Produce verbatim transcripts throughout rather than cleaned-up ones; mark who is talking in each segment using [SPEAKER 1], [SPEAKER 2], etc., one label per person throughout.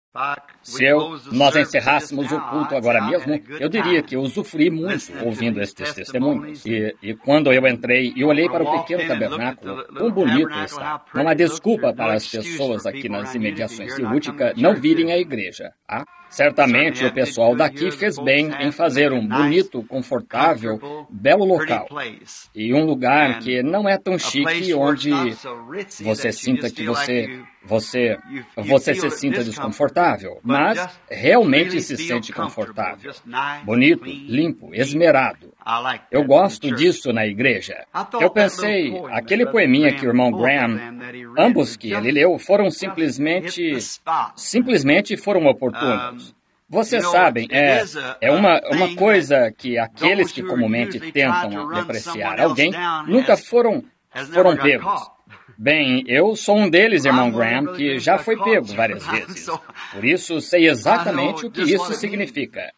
[SPEAKER 1] Se eu, nós encerrássemos o culto agora mesmo, eu diria que eu usufruí muito ouvindo estes testemunhos. E, e quando eu entrei e olhei para o pequeno tabernáculo, quão bonito está. Não há desculpa para as pessoas aqui nas imediações de Utica não virem à igreja. Ah? Certamente o pessoal daqui fez bem em fazer um bonito, confortável, belo local. E um lugar que não é tão chique, onde você sinta que você, você, você se sinta desconfortável, mas realmente se sente confortável. Bonito, limpo, esmerado. Eu gosto disso na igreja. Eu pensei, aquele poeminha que o irmão Graham, ambos que ele leu, foram simplesmente, simplesmente foram oportunos. Vocês sabem, é, é uma, uma coisa que aqueles que comumente tentam depreciar alguém nunca foram, foram pegos. Bem, eu sou um deles, irmão Graham, que já foi pego várias vezes. Por isso, sei exatamente o que isso significa.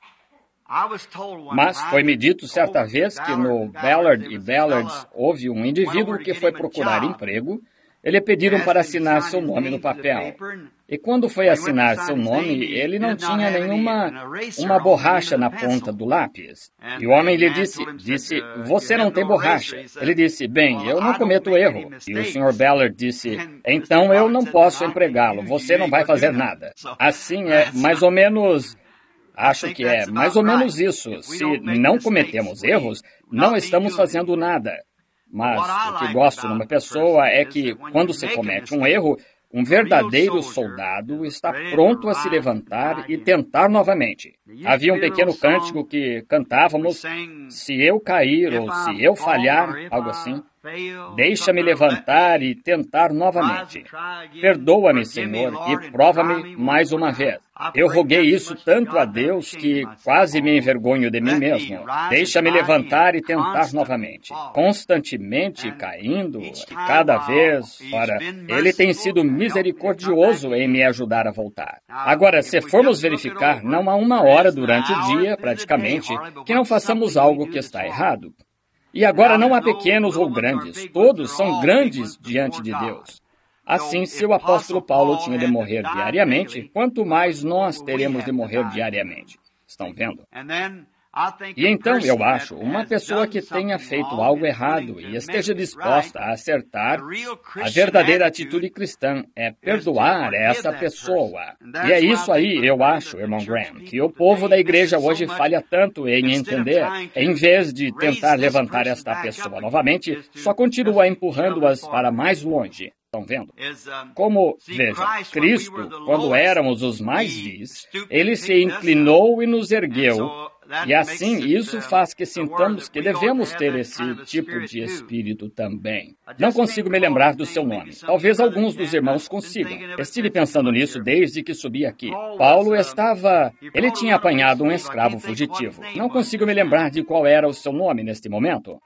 [SPEAKER 1] Mas foi-me dito certa vez que no Ballard e Ballards houve um indivíduo que foi procurar emprego. Eles pediram para assinar seu nome no papel. E quando foi assinar seu nome, ele não tinha nenhuma uma borracha na ponta do lápis. E o homem lhe disse, disse, você não tem borracha. Ele disse, bem, eu não cometo erro. E o senhor Ballard disse, então eu não posso empregá-lo, você não vai fazer nada. Assim é mais ou menos... Acho que é mais ou menos isso. Se não cometemos erros, não estamos fazendo nada. Mas o que gosto numa pessoa é que, quando se comete um erro, um verdadeiro soldado está pronto a se levantar e tentar novamente. Havia um pequeno cântico que cantávamos, se eu cair ou se eu falhar, algo assim. Deixa-me levantar e tentar novamente. Perdoa-me, Senhor, e prova-me mais uma vez. Eu roguei isso tanto a Deus que quase me envergonho de mim mesmo. Deixa-me levantar e tentar novamente. Constantemente caindo, e cada vez, ora, Ele tem sido misericordioso em me ajudar a voltar. Agora, se formos verificar, não há uma hora durante o dia, praticamente, que não façamos algo que está errado. E agora não há pequenos ou grandes, todos são grandes diante de Deus. Assim, se o apóstolo Paulo tinha de morrer diariamente, quanto mais nós teremos de morrer diariamente. Estão vendo? E então, eu acho, uma pessoa que tenha feito algo errado e esteja disposta a acertar, a verdadeira atitude cristã é perdoar essa pessoa. E é isso aí, eu acho, irmão Graham, que o povo da igreja hoje falha tanto em entender, em vez de tentar levantar esta pessoa novamente, só continua empurrando-as para mais longe. Estão vendo? Como, veja, Cristo, quando éramos os mais vis, Ele se inclinou e nos ergueu. E assim, isso faz que sintamos que devemos ter esse tipo de espírito também. Não consigo me lembrar do seu nome. Talvez alguns dos irmãos consigam. Estive pensando nisso desde que subi aqui. Paulo estava... Ele tinha apanhado um escravo fugitivo. Não consigo me lembrar de qual era o seu nome neste momento.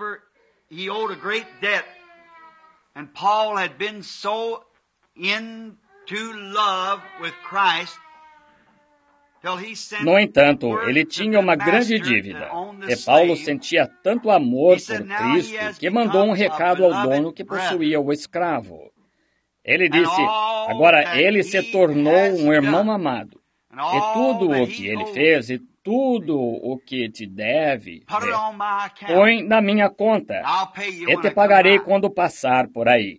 [SPEAKER 2] And Paul had been so into love with Christ.
[SPEAKER 1] No entanto, ele tinha uma grande dívida, e Paulo sentia tanto amor por Cristo que mandou um recado ao dono que possuía o escravo. Ele disse, agora ele se tornou um irmão amado, e tudo o que ele fez e tudo o que te deve, ver, põe na minha conta, e te pagarei quando passar por aí.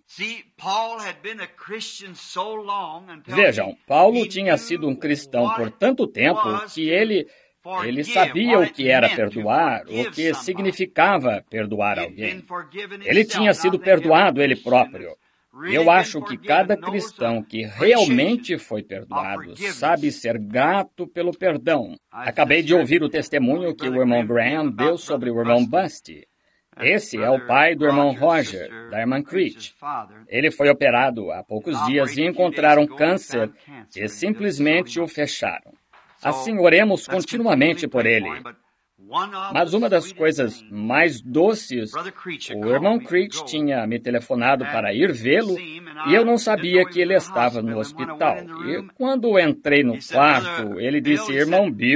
[SPEAKER 1] Vejam, Paulo tinha sido um cristão por tanto tempo que ele, ele sabia o que era perdoar, o que significava perdoar alguém. Ele tinha sido perdoado ele próprio. Eu acho que cada cristão que realmente foi perdoado sabe ser grato pelo perdão. Acabei de ouvir o testemunho que o irmão Graham deu sobre o irmão Busty. Esse é o pai do irmão Roger, da irmã Creech. Ele foi operado há poucos dias e encontraram câncer e simplesmente o fecharam. Assim, oremos continuamente por ele. Mas uma das coisas mais doces, o irmão Creech tinha me telefonado para ir vê-lo e eu não sabia que ele estava no hospital. E quando entrei no quarto, ele disse, irmão Bill,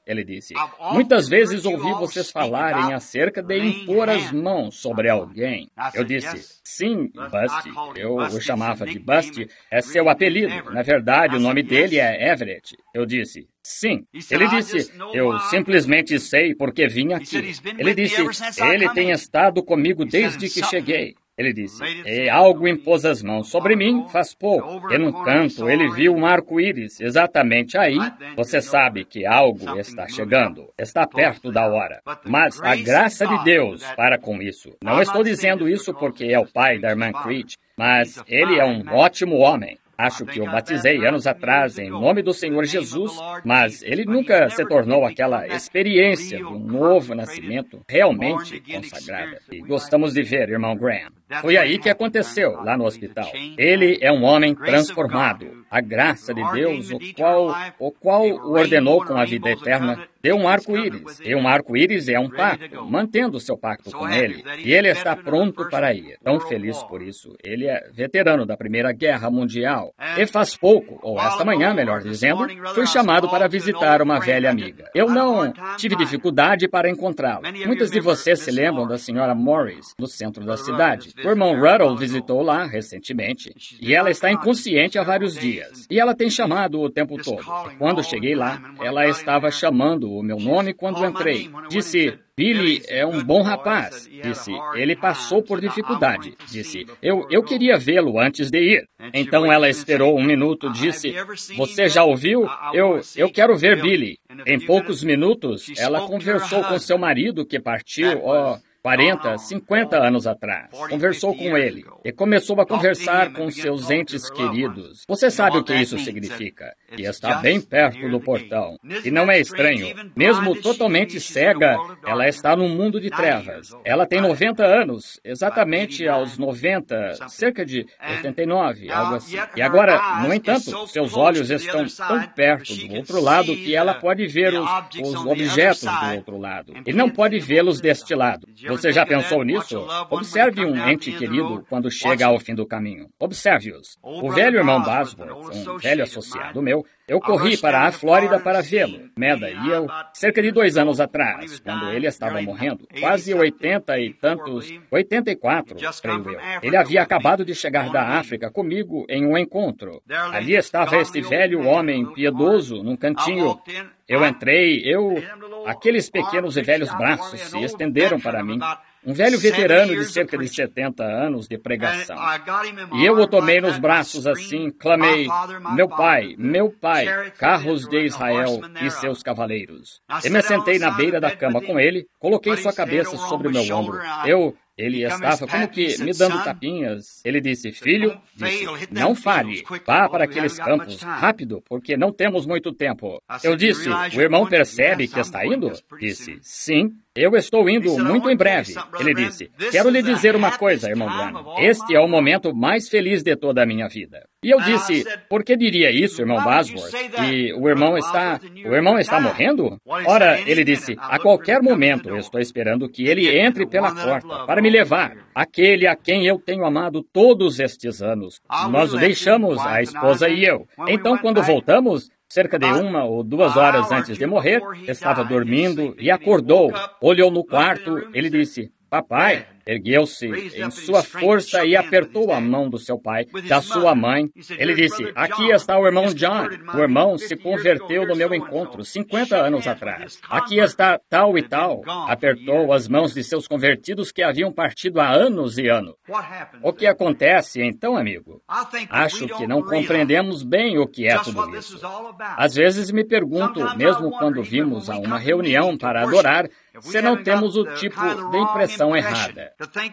[SPEAKER 1] Ele disse, muitas vezes ouvi vocês falarem acerca de impor as mãos sobre alguém. Eu disse, sim, Busty. Eu o chamava de Busty. É seu apelido. Na verdade, o nome dele é Everett. Eu disse, sim. Ele disse, eu simplesmente sei porque vim aqui. Ele disse, ele tem estado comigo desde que cheguei. Ele disse, e algo impôs as mãos sobre mim faz pouco. E num canto ele viu um arco-íris. Exatamente aí, você sabe que algo está chegando. Está perto da hora. Mas a graça de Deus para com isso. Não estou dizendo isso porque é o pai da irmã Creed, mas ele é um ótimo homem. Acho que o batizei anos atrás em nome do Senhor Jesus, mas ele nunca se tornou aquela experiência de um novo nascimento realmente consagrada. E gostamos de ver, irmão Graham. Foi aí que aconteceu, lá no hospital. Ele é um homem transformado. A graça de Deus, o qual o, qual o ordenou com a vida eterna, deu um arco-íris. E um arco-íris é um pacto, mantendo seu pacto com ele. E ele está pronto para ir. Tão feliz por isso. Ele é veterano da Primeira Guerra Mundial. E faz pouco, ou esta manhã, melhor dizendo, fui chamado para visitar uma velha amiga. Eu não tive dificuldade para encontrá-la. Muitos de vocês se lembram da senhora Morris, no centro da cidade. O irmão Ruddle visitou lá recentemente. E ela está inconsciente há vários dias. E ela tem chamado o tempo todo. E quando cheguei lá, ela estava chamando o meu nome quando entrei. Disse, Billy é um bom rapaz. Disse, ele passou por dificuldade. Disse, eu, eu queria vê-lo antes de ir. Então ela esperou um minuto, disse, você já ouviu? Eu, eu quero ver Billy. Em poucos minutos, ela conversou com seu marido que partiu, ó... quarenta, cinquenta anos atrás. Conversou com ele e começou a conversar com seus entes queridos. Você sabe o que isso significa? E está bem perto do portão. E não é estranho. Mesmo totalmente cega, ela está num mundo de trevas. Ela tem noventa anos, exatamente aos noventa, cerca de oitenta e nove, algo assim. E agora, no entanto, seus olhos estão tão perto do outro lado que ela pode ver os, os objetos do outro lado. E não pode vê-los deste lado. Você já pensou nisso? Observe um ente querido quando chega ao fim do caminho. Observe-os. O velho irmão Bosworth, um velho associado meu, eu corri para a Flórida para vê-lo, Meda e eu, cerca de dois anos atrás, quando ele estava morrendo, quase oitenta e tantos, oitenta e quatro, creio eu. Ele havia acabado de chegar da África comigo em um encontro. Ali estava este velho homem piedoso num cantinho. Eu entrei, eu... Aqueles pequenos e velhos braços se estenderam para mim. Um velho veterano de cerca de setenta anos de pregação. E eu o tomei nos braços assim, clamei, meu pai, meu pai, carros de Israel e seus cavaleiros. E me sentei na beira da cama com ele, coloquei sua cabeça sobre o meu ombro. Eu... Ele estava como que me dando tapinhas. Ele disse, filho, disse, não fale, vá para aqueles campos, rápido, porque não temos muito tempo. Eu disse, o irmão percebe que está indo? Disse, sim. Eu estou indo muito em breve. Ele disse, quero lhe dizer uma coisa, irmão Branham. Este é o momento mais feliz de toda a minha vida. E eu disse, por que diria isso, irmão Bosworth? E o irmão está... O irmão está morrendo? Ora, ele disse, a qualquer momento eu estou esperando que ele entre pela porta para me levar. Aquele a quem eu tenho amado todos estes anos. Nós o deixamos, a esposa e eu. Então, quando voltamos... Cerca de uma ou duas horas antes de morrer, estava dormindo e acordou. Olhou no quarto, ele disse, papai, ergueu-se em sua força e apertou a mão do seu pai, da sua mãe. Ele disse, aqui está o irmão John. O irmão se converteu no meu encontro cinquenta anos atrás. Aqui está tal e tal. Apertou as mãos de seus convertidos que haviam partido há anos e anos. O que acontece então, amigo? Acho que não compreendemos bem o que é tudo isso. Às vezes me pergunto, mesmo quando vimos a uma reunião para adorar, se não temos o tipo de impressão errada.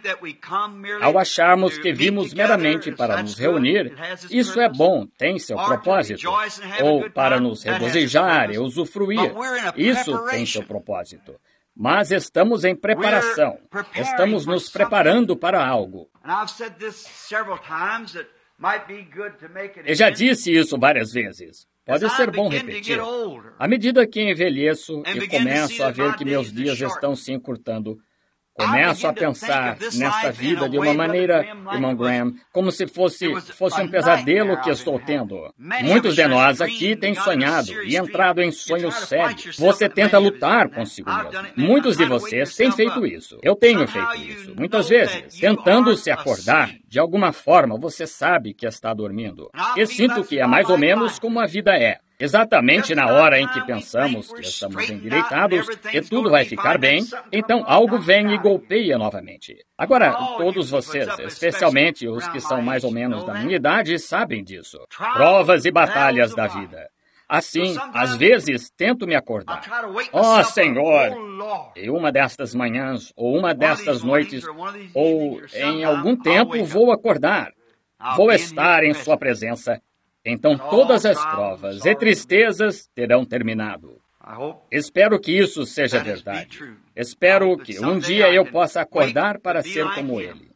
[SPEAKER 1] Ao acharmos que vimos meramente para nos reunir, isso é bom, tem seu propósito. Ou para nos regozijar e usufruir, isso tem seu propósito. Mas estamos em preparação. Estamos nos preparando para algo. Eu já disse isso várias vezes. Pode ser bom repetir. À medida que envelheço e começo a ver que meus dias estão se encurtando, Começo a pensar nesta vida de uma maneira, irmão Graham, como se fosse, fosse um pesadelo que estou tendo. Muitos de nós aqui têm sonhado e entrado em sonhos sérios. Você tenta lutar consigo mesmo. Muitos de vocês têm feito isso. Eu tenho feito isso. Muitas vezes, tentando se acordar, de alguma forma você sabe que está dormindo. E sinto que é mais ou menos como a vida é. Exatamente na hora em que pensamos que estamos endireitados e tudo vai ficar bem, então algo vem e golpeia novamente. Agora, todos vocês, especialmente os que são mais ou menos da minha idade, sabem disso. Provas e batalhas da vida. Assim, às vezes, tento me acordar. Ó oh, Senhor! E uma destas manhãs, ou uma destas noites, ou em algum tempo vou acordar. Vou estar em sua presença. Então todas as provas e tristezas terão terminado. Espero que isso seja verdade. Espero que um dia eu possa acordar para ser como Ele.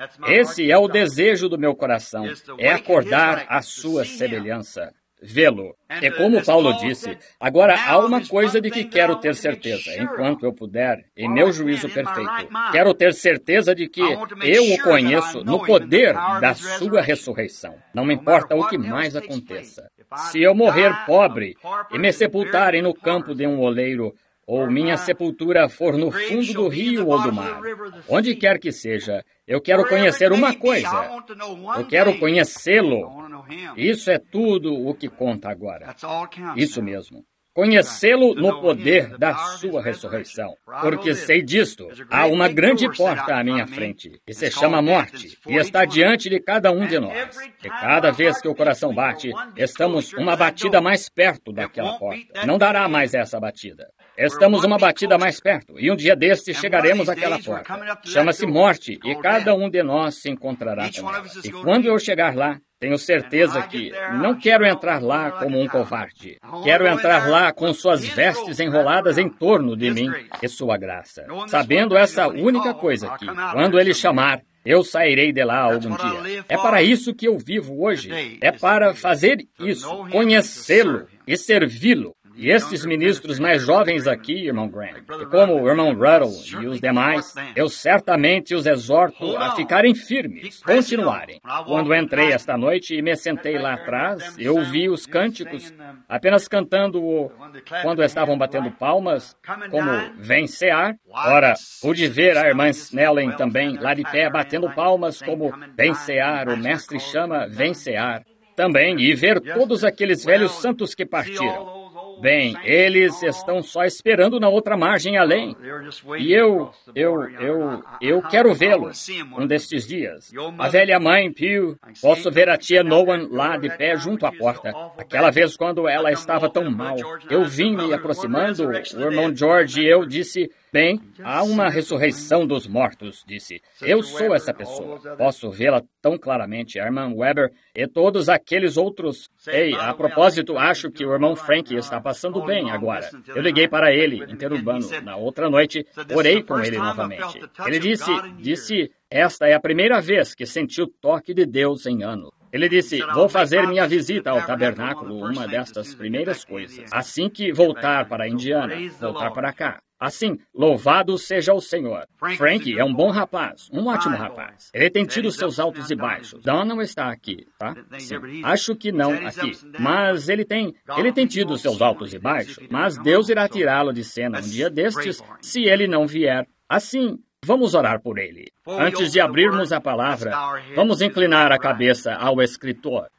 [SPEAKER 1] Esse é o desejo do meu coração, é acordar à sua semelhança. Vê-lo. É como Paulo disse, agora há uma coisa de que quero ter certeza, enquanto eu puder, em meu juízo perfeito. Quero ter certeza de que eu o conheço no poder da sua ressurreição. Não me importa o que mais aconteça. Se eu morrer pobre e me sepultarem no campo de um oleiro, ou minha sepultura for no fundo do rio ou do mar, onde quer que seja, eu quero conhecer uma coisa. Eu quero conhecê-lo. Isso é tudo o que conta agora. Isso mesmo. Conhecê-lo no poder da sua ressurreição. Porque sei disto, há uma grande porta à minha frente, e se chama morte, e está diante de cada um de nós. E cada vez que o coração bate, estamos uma batida mais perto daquela porta. Não dará mais essa batida. Estamos uma batida mais perto, e um dia destes chegaremos àquela porta. Chama-se morte, e cada um de nós se encontrará com ela. E quando eu chegar lá, tenho certeza que não quero entrar lá como um covarde. Quero entrar lá com suas vestes enroladas em torno de mim e sua graça, sabendo essa única coisa que, quando Ele chamar, eu sairei de lá algum dia. É para isso que eu vivo hoje. É para fazer isso, conhecê-lo e servi-lo. E estes ministros mais jovens aqui, irmão Graham, e como o irmão Ruddle e os demais, eu certamente os exorto a ficarem firmes, continuarem. Quando entrei esta noite e me sentei lá atrás, eu ouvi os cânticos, apenas cantando o, quando estavam batendo palmas, como Vem Cear. Ora, pude ver a irmã Snellen também lá de pé batendo palmas, como Vem Cear, o mestre chama Vem Cear. Também, e ver todos aqueles velhos santos que partiram. Bem, eles estão só esperando na outra margem além. E eu, eu, eu, eu quero vê-los um destes dias. A velha mãe, Pew, posso ver a tia Noan lá de pé junto à porta. Aquela vez quando ela estava tão mal, eu vim me aproximando, o irmão George e eu disse, bem, há uma ressurreição dos mortos, disse. Eu sou essa pessoa. Posso vê-la tão claramente, a irmã Weber e todos aqueles outros. Ei, a propósito, acho que o irmão Frank está passando bem agora. Eu liguei para ele, interurbano, na outra noite, orei com ele novamente. Ele disse, disse, esta é a primeira vez que senti o toque de Deus em anos. Ele disse, vou fazer minha visita ao tabernáculo, uma destas primeiras coisas, assim que voltar para a Indiana, voltar para cá. Assim, louvado seja o Senhor. Frank é um bom rapaz, um ótimo rapaz. Ele tem tido seus altos e baixos. Don não está aqui, tá? Sim, acho que não aqui. Mas ele tem, ele tem tido seus altos e baixos. Mas Deus irá tirá-lo de cena um dia destes, se ele não vier. Assim, vamos orar por ele. Antes de abrirmos a palavra, vamos inclinar a cabeça ao escritor.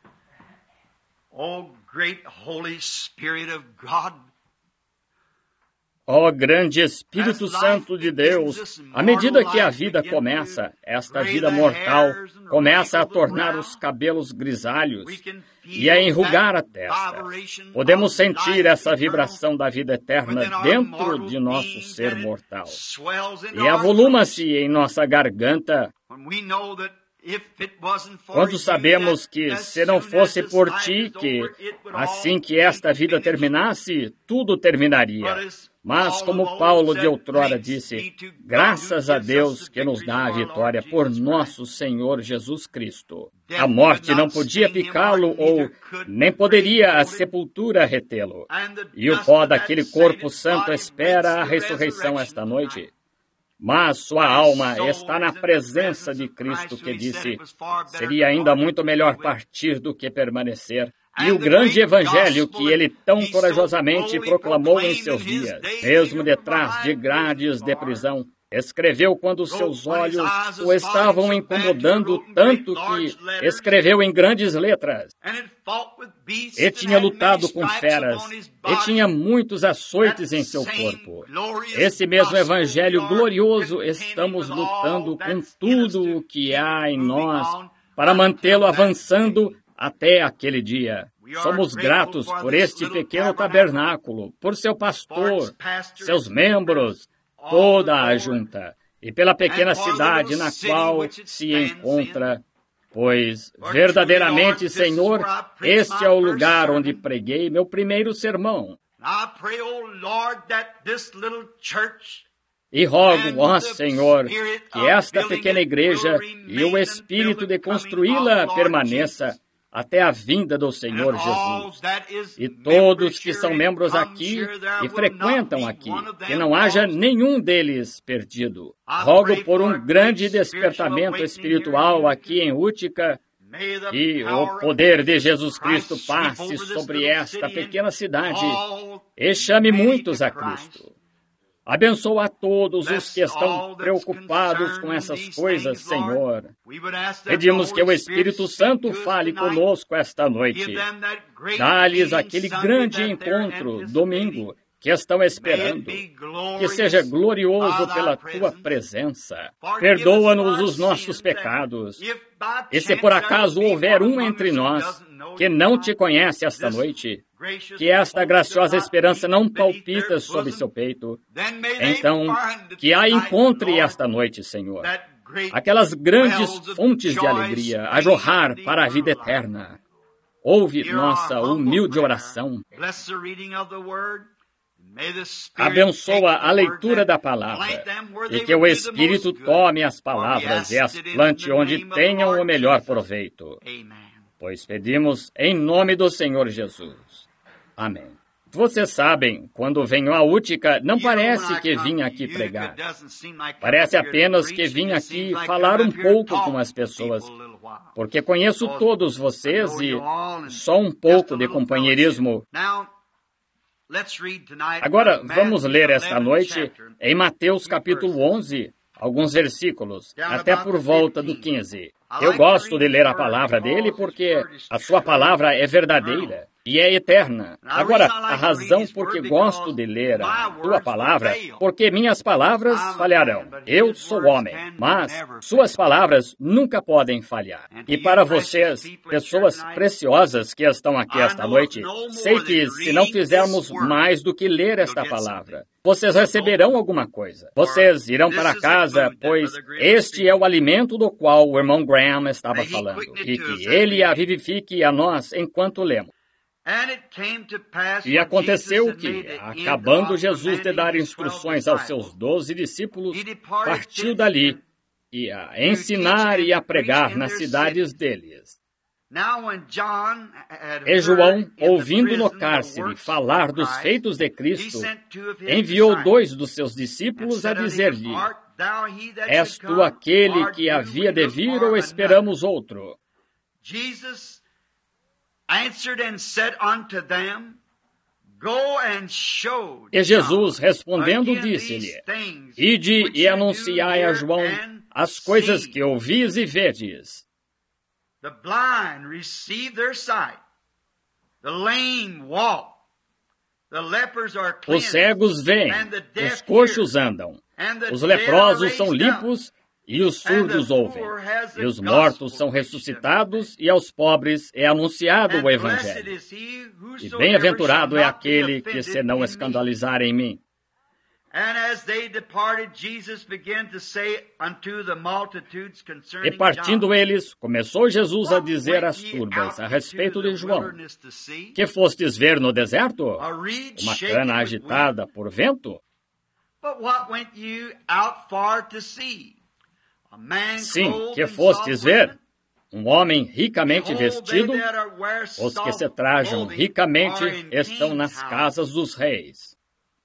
[SPEAKER 2] Oh, great Holy Spirit of God.
[SPEAKER 1] Ó grande Espírito Santo de Deus, à medida que a vida começa, esta vida mortal, começa a tornar os cabelos grisalhos e a enrugar a testa, podemos sentir essa vibração da vida eterna dentro de nosso ser mortal. E avoluma-se em nossa garganta quando sabemos que, se não fosse por ti, que, assim que esta vida terminasse, tudo terminaria. Mas, como Paulo de outrora disse, graças a Deus que nos dá a vitória por nosso Senhor Jesus Cristo. A morte não podia picá-lo ou nem poderia a sepultura retê-lo. E o pó daquele corpo santo espera a ressurreição esta noite. mas sua alma está na presença de Cristo, que disse, seria ainda muito melhor partir do que permanecer. E o grande evangelho que ele tão corajosamente proclamou em seus dias, mesmo detrás de grades de prisão, escreveu quando seus olhos o estavam incomodando tanto que escreveu em grandes letras. E tinha lutado com feras, e tinha muitos açoites em seu corpo. Esse mesmo evangelho glorioso estamos lutando com tudo o que há em nós para mantê-lo avançando até aquele dia. Somos gratos por este pequeno tabernáculo, por seu pastor, seus membros, toda a junta, e pela pequena cidade na qual se encontra, pois, verdadeiramente, Senhor, este é o lugar onde preguei meu primeiro sermão. E rogo, ó Senhor, que esta pequena igreja e o espírito de construí-la permaneça até a vinda do Senhor Jesus. E todos que são membros aqui e frequentam aqui, que não haja nenhum deles perdido. Rogo por um grande despertamento espiritual aqui em Utica, que o poder de Jesus Cristo passe sobre esta pequena cidade e chame muitos a Cristo. Abençoa a todos os que estão preocupados com essas coisas, Senhor. Pedimos que o Espírito Santo fale conosco esta noite. Dá-lhes aquele grande encontro, domingo, que estão esperando. Que seja glorioso pela Tua presença. Perdoa-nos os nossos pecados. E se por acaso houver um entre nós que não Te conhece esta noite, que esta graciosa esperança não palpita sobre seu peito, então, que a encontre esta noite, Senhor, aquelas grandes fontes de alegria a jorrar para a vida eterna. Ouve nossa humilde oração. Abençoa a leitura da palavra e que o Espírito tome as palavras e as plante onde tenham o melhor proveito. Pois pedimos em nome do Senhor Jesus. Amém. Vocês sabem, quando venho a Útica, não parece que vim aqui pregar. Parece apenas que vim aqui falar um pouco com as pessoas, porque conheço todos vocês e só um pouco de companheirismo. Agora, vamos ler esta noite em Mateus capítulo onze, alguns versículos, até por volta do quinze. Eu gosto de ler a palavra dele porque a sua palavra é verdadeira e é eterna. Agora, a razão por que gosto de ler a tua palavra, porque minhas palavras falharão. Eu sou homem, mas suas palavras nunca podem falhar. E para vocês, pessoas preciosas que estão aqui esta noite, sei que se não fizermos mais do que ler esta palavra, vocês receberão alguma coisa. Vocês irão para casa, pois este é o alimento do qual o irmão Graham estava falando, e que ele a vivifique a nós enquanto lemos. E aconteceu que, acabando Jesus de dar instruções aos seus doze discípulos, partiu dali e a ensinar e a pregar nas cidades deles. E João, ouvindo no cárcere falar dos feitos de Cristo, enviou dois dos seus discípulos a dizer-lhe: És tu aquele que havia de vir ou esperamos outro? E Jesus, respondendo, disse-lhe: Ide e anunciai a João as coisas que ouvis e vedes. The blind receive their sight. The lame walk. The lepers are cleansed. Os cegos veem, os coxos andam, os leprosos são limpos e os surdos ouvem, e os mortos são ressuscitados e aos pobres é anunciado o Evangelho. E bem-aventurado é aquele que se não escandalizar em mim. E partindo eles, começou Jesus a dizer às turbas a respeito de João: Que fostes ver no deserto? Uma cana agitada por vento? Sim, que fostes ver? Um homem ricamente vestido? Os que se trajam ricamente estão nas casas dos reis.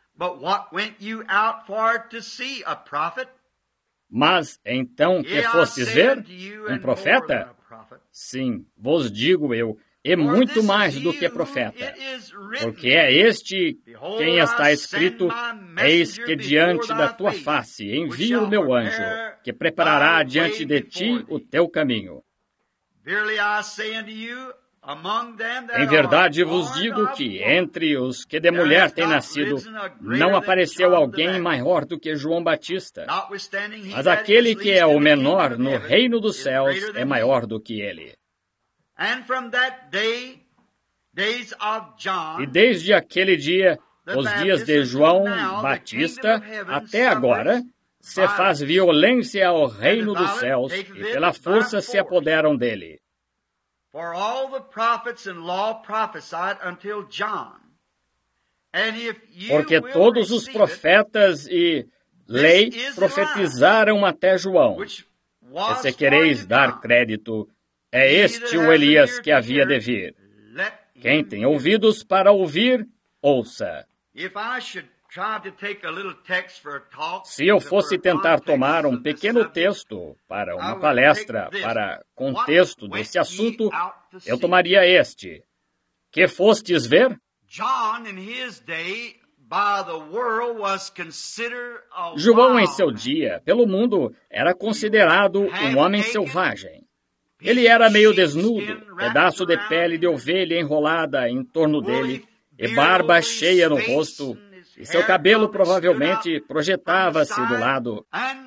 [SPEAKER 2] But what went you out for to see? A prophet?
[SPEAKER 1] Mas então que
[SPEAKER 2] Yeah, I
[SPEAKER 1] fostes
[SPEAKER 2] say
[SPEAKER 1] ver?
[SPEAKER 2] unto you,
[SPEAKER 1] Um
[SPEAKER 2] and more than
[SPEAKER 1] profeta?
[SPEAKER 2] a prophet.
[SPEAKER 1] Sim, vos digo eu, e
[SPEAKER 2] For
[SPEAKER 1] muito
[SPEAKER 2] this
[SPEAKER 1] mais
[SPEAKER 2] is
[SPEAKER 1] do
[SPEAKER 2] he
[SPEAKER 1] que
[SPEAKER 2] who
[SPEAKER 1] profeta.
[SPEAKER 2] it is written,
[SPEAKER 1] Porque é este
[SPEAKER 2] Behold,
[SPEAKER 1] quem está
[SPEAKER 2] I
[SPEAKER 1] escrito:
[SPEAKER 2] send my
[SPEAKER 1] Eis
[SPEAKER 2] messenger
[SPEAKER 1] que
[SPEAKER 2] before
[SPEAKER 1] diante
[SPEAKER 2] thy
[SPEAKER 1] da tua
[SPEAKER 2] face,
[SPEAKER 1] face
[SPEAKER 2] which
[SPEAKER 1] envio o
[SPEAKER 2] shall
[SPEAKER 1] meu anjo,
[SPEAKER 2] prepare
[SPEAKER 1] que preparará
[SPEAKER 2] thy
[SPEAKER 1] diante
[SPEAKER 2] way
[SPEAKER 1] de ti
[SPEAKER 2] before
[SPEAKER 1] o
[SPEAKER 2] thee.
[SPEAKER 1] teu caminho.
[SPEAKER 2] Verily I say unto you, among them that
[SPEAKER 1] Em verdade
[SPEAKER 2] are
[SPEAKER 1] vos
[SPEAKER 2] born
[SPEAKER 1] digo
[SPEAKER 2] of
[SPEAKER 1] que
[SPEAKER 2] woman,
[SPEAKER 1] entre os que de mulher têm nascido, não apareceu alguém maior do que João Batista.
[SPEAKER 2] notwithstanding he
[SPEAKER 1] Mas
[SPEAKER 2] that
[SPEAKER 1] aquele
[SPEAKER 2] is
[SPEAKER 1] que
[SPEAKER 2] least
[SPEAKER 1] é
[SPEAKER 2] in
[SPEAKER 1] o
[SPEAKER 2] the
[SPEAKER 1] menor
[SPEAKER 2] kingdom
[SPEAKER 1] no
[SPEAKER 2] of heaven
[SPEAKER 1] reino dos
[SPEAKER 2] is
[SPEAKER 1] céus
[SPEAKER 2] greater
[SPEAKER 1] é
[SPEAKER 2] than he.
[SPEAKER 1] maior do que ele.
[SPEAKER 2] And from that day, days of John,
[SPEAKER 1] E desde aquele dia,
[SPEAKER 2] the
[SPEAKER 1] os dias
[SPEAKER 2] Baptist,
[SPEAKER 1] de
[SPEAKER 2] until
[SPEAKER 1] João
[SPEAKER 2] now, the
[SPEAKER 1] Batista,
[SPEAKER 2] kingdom of heaven
[SPEAKER 1] até agora,
[SPEAKER 2] suffers
[SPEAKER 1] se faz
[SPEAKER 2] violence,
[SPEAKER 1] violência ao reino
[SPEAKER 2] and the
[SPEAKER 1] dos
[SPEAKER 2] violent
[SPEAKER 1] céus,
[SPEAKER 2] taketh
[SPEAKER 1] e
[SPEAKER 2] it
[SPEAKER 1] pela
[SPEAKER 2] by
[SPEAKER 1] força se
[SPEAKER 2] force.
[SPEAKER 1] apoderam dele.
[SPEAKER 2] For all the prophets and law prophesied until John. And if you
[SPEAKER 1] Porque
[SPEAKER 2] will
[SPEAKER 1] todos os
[SPEAKER 2] receive
[SPEAKER 1] profetas e lei
[SPEAKER 2] This is
[SPEAKER 1] profetizaram até
[SPEAKER 2] it,
[SPEAKER 1] João.
[SPEAKER 2] which
[SPEAKER 1] E
[SPEAKER 2] was
[SPEAKER 1] se
[SPEAKER 2] for
[SPEAKER 1] quereis
[SPEAKER 2] to
[SPEAKER 1] dar
[SPEAKER 2] come,
[SPEAKER 1] crédito, é
[SPEAKER 2] he
[SPEAKER 1] este
[SPEAKER 2] that
[SPEAKER 1] o
[SPEAKER 2] has an
[SPEAKER 1] Elias
[SPEAKER 2] ear
[SPEAKER 1] que
[SPEAKER 2] to
[SPEAKER 1] havia de
[SPEAKER 2] hear,
[SPEAKER 1] vir.
[SPEAKER 2] let
[SPEAKER 1] Quem
[SPEAKER 2] him
[SPEAKER 1] tem
[SPEAKER 2] hear.
[SPEAKER 1] ouvidos para ouvir, ouça.
[SPEAKER 2] If I should try to take a little text for a talk,
[SPEAKER 1] Se eu
[SPEAKER 2] for
[SPEAKER 1] fosse
[SPEAKER 2] a
[SPEAKER 1] tentar
[SPEAKER 2] context
[SPEAKER 1] tomar um
[SPEAKER 2] of the
[SPEAKER 1] pequeno
[SPEAKER 2] subject,
[SPEAKER 1] texto para
[SPEAKER 2] I
[SPEAKER 1] uma
[SPEAKER 2] would
[SPEAKER 1] palestra,
[SPEAKER 2] take this.
[SPEAKER 1] para
[SPEAKER 2] What
[SPEAKER 1] contexto
[SPEAKER 2] went
[SPEAKER 1] desse
[SPEAKER 2] ye
[SPEAKER 1] assunto,
[SPEAKER 2] out to
[SPEAKER 1] eu
[SPEAKER 2] see?
[SPEAKER 1] tomaria este. Que fostes ver?
[SPEAKER 2] John in his day by the world was considered a
[SPEAKER 1] João, em
[SPEAKER 2] wild
[SPEAKER 1] seu
[SPEAKER 2] man.
[SPEAKER 1] dia, pelo mundo, era considerado um homem selvagem. Ele era meio desnudo, pedaço de pele de ovelha enrolada em torno dele, e barba cheia no rosto, e seu cabelo provavelmente projetava-se do lado.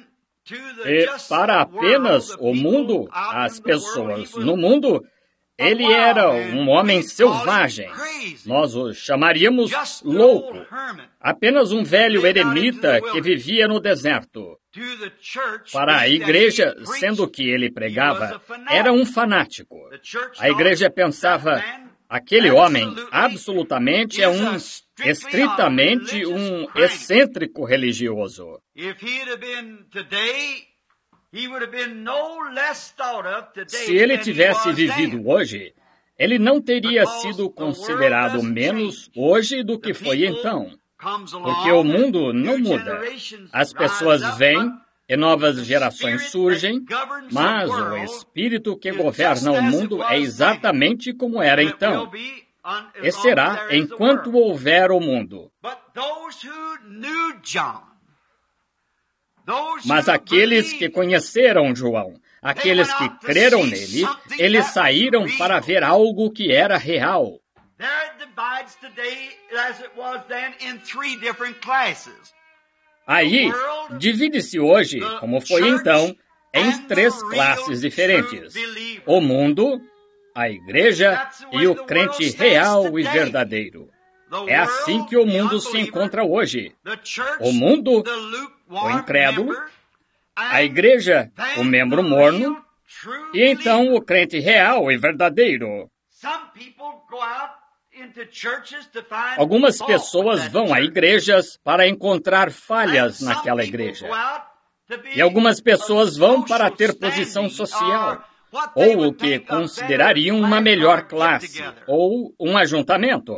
[SPEAKER 1] E para apenas o mundo, as pessoas no mundo, ele era um homem selvagem. Nós o chamaríamos louco. Apenas um velho eremita que vivia no deserto. Para a igreja, sendo que ele pregava, era um fanático. A igreja pensava, aquele homem absolutamente é um, estritamente um excêntrico religioso. Se ele tivesse vivido hoje, ele não teria sido considerado menos hoje do que foi então. Porque o mundo não muda. As pessoas vêm e novas gerações surgem, mas o espírito que governa o mundo é exatamente como era então. E será enquanto houver o mundo. Mas aqueles que conheceram João, aqueles que creram nele, eles saíram para ver algo que era real. Aí, divide-se hoje, como foi então, em três classes diferentes: o mundo, a igreja e o crente real e verdadeiro. É assim que o mundo se encontra hoje. O mundo, o incrédulo, a igreja, o membro morno, e então o crente real e verdadeiro. Algumas pessoas vão a igrejas para encontrar falhas naquela igreja. E algumas pessoas vão para ter posição social, ou o que considerariam uma melhor classe, ou um ajuntamento.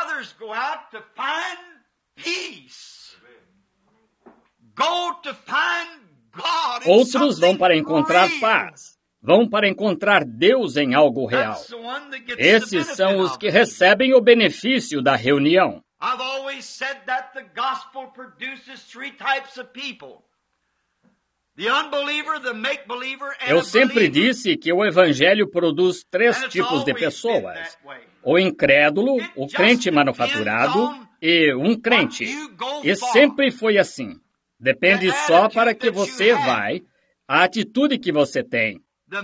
[SPEAKER 1] Outros vão para encontrar paz, vão para encontrar Deus em algo real. Esses são os que recebem o benefício da reunião. Eu sempre disse que o Evangelho produz três tipos de pessoas: o incrédulo, o crente manufaturado e um crente. E sempre foi assim. Depende só para que você vai, a atitude que você tem.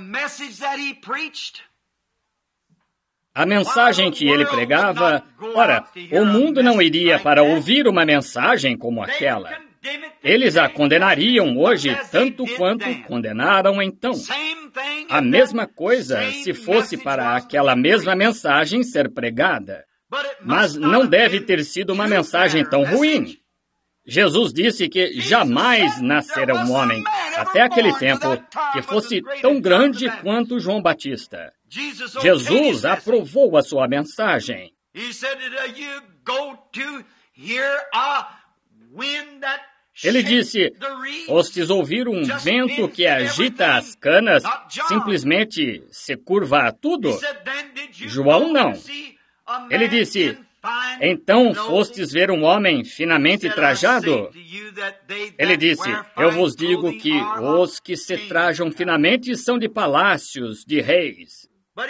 [SPEAKER 1] A mensagem que ele pregava, ora, o mundo não iria para ouvir uma mensagem como aquela. Eles a condenariam hoje tanto quanto condenaram então. A mesma coisa se fosse para aquela mesma mensagem ser pregada. Mas não deve ter sido uma mensagem tão ruim. Jesus disse que jamais nascera um homem, até aquele tempo, que fosse tão grande quanto João Batista. Jesus aprovou a sua mensagem. Ele disse, fostes ouvir um vento que agita as canas, simplesmente se curva a tudo? João não. Ele disse, então fostes ver um homem finamente trajado? Ele disse, eu vos digo que os que se trajam finamente são de palácios, de reis.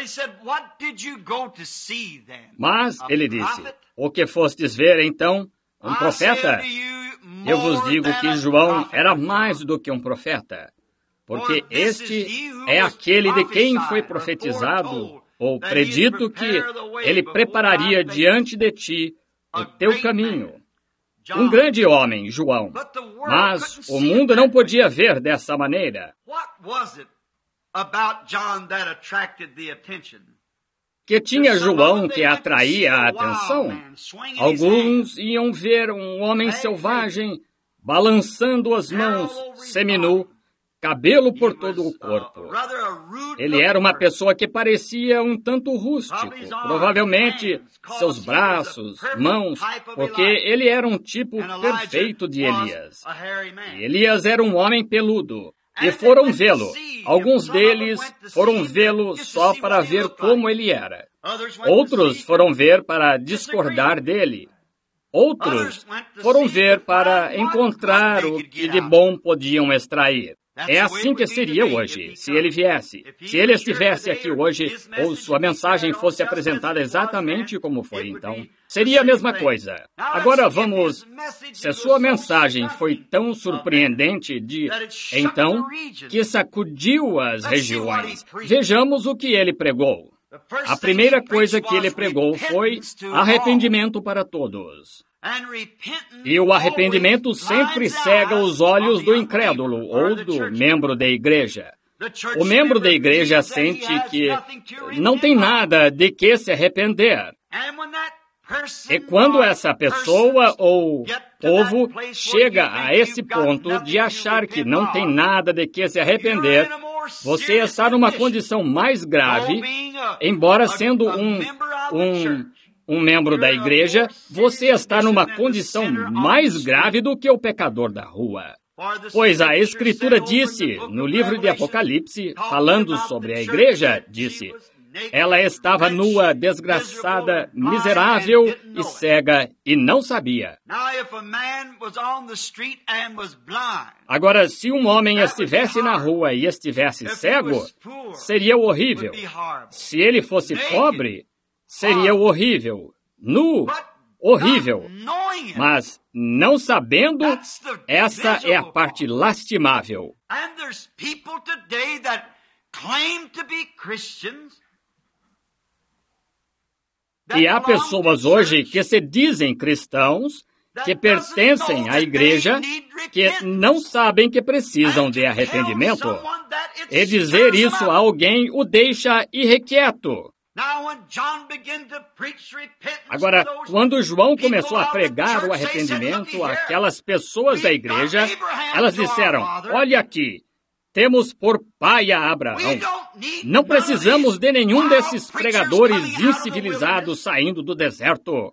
[SPEAKER 1] Mas, ele disse, o que fostes ver então? Um profeta? Eu vos digo que João era mais do que um profeta, porque este é aquele de quem foi profetizado ou predito que ele prepararia diante de ti o teu caminho. Um grande homem, João, mas o mundo não podia ver dessa maneira. Que tinha João que atraía a atenção? Alguns iam ver um homem selvagem, balançando as mãos, seminu, cabelo por todo o corpo. Ele era uma pessoa que parecia um tanto rústico, provavelmente seus braços, mãos, porque ele era um tipo perfeito de Elias. E Elias era um homem peludo. E foram vê-lo. Alguns deles foram vê-lo só para ver como ele era. Outros foram ver para discordar dele. Outros foram ver para encontrar o que de bom podiam extrair. É assim que seria hoje, se ele viesse. Se ele estivesse aqui hoje, ou sua mensagem fosse apresentada exatamente como foi então, seria a mesma coisa. Agora vamos... Se a sua mensagem foi tão surpreendente de então, que sacudiu as regiões, vejamos o que ele pregou. A primeira coisa que ele pregou foi arrependimento para todos. E o arrependimento sempre cega os olhos do incrédulo ou do membro da igreja. O membro da igreja sente que não tem nada de que se arrepender. E quando essa pessoa ou povo chega a esse ponto de achar que não tem nada de que se arrepender, você está numa condição mais grave, embora sendo um, um, um membro da igreja, você está numa condição mais grave do que o pecador da rua. Pois a Escritura disse, no livro de Apocalipse, falando sobre a igreja, disse, ela estava nua, desgraçada, miserável e cega, e não sabia. Agora, se um homem estivesse na rua e estivesse cego, seria horrível. Se ele fosse pobre, seria horrível. Nu, horrível. Mas, não sabendo, essa é a parte lastimável. E há pessoas hoje que se dizem cristãos, que pertencem à igreja, que não sabem que precisam de arrependimento. E dizer isso a alguém o deixa irrequieto. Agora, quando João começou a pregar o arrependimento àquelas pessoas da igreja, elas disseram, olha aqui, temos por pai a Abraão. Não precisamos de nenhum desses pregadores incivilizados saindo do deserto.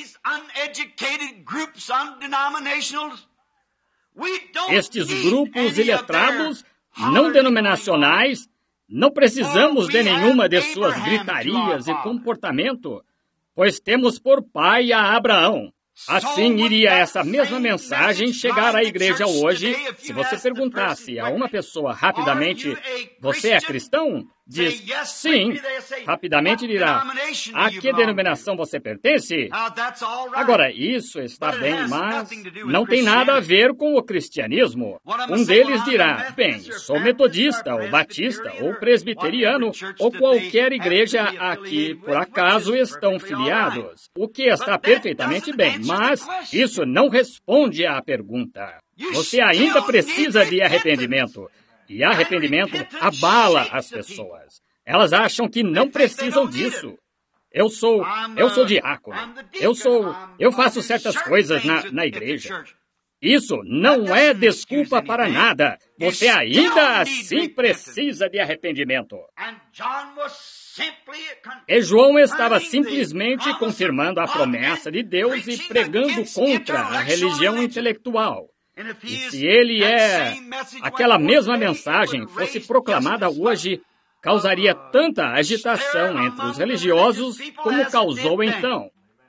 [SPEAKER 1] Estes grupos iletrados, não denominacionais, não precisamos de nenhuma de suas gritarias e comportamento, pois temos por pai a Abraão. Assim iria essa mesma mensagem chegar à igreja hoje, se você perguntasse a uma pessoa rapidamente, você é cristão? Diz, sim. Rapidamente dirá, a que denominação você pertence? Agora, isso está bem, mas não tem nada a ver com o cristianismo. Um deles dirá, bem, sou metodista, ou batista, ou presbiteriano, ou qualquer igreja a que, por acaso, estão filiados. O que está perfeitamente bem, mas isso não responde à pergunta. Você ainda precisa de arrependimento. E arrependimento abala as pessoas. Elas acham que não precisam disso. Eu sou, eu sou diácono. Eu sou, eu faço certas coisas na, na igreja. Isso não é desculpa para nada. Você ainda assim precisa de arrependimento. E João estava simplesmente confirmando a promessa de Deus e pregando contra a religião intelectual. E se ele é aquela mesma mensagem fosse proclamada hoje, causaria tanta agitação entre os religiosos como causou então.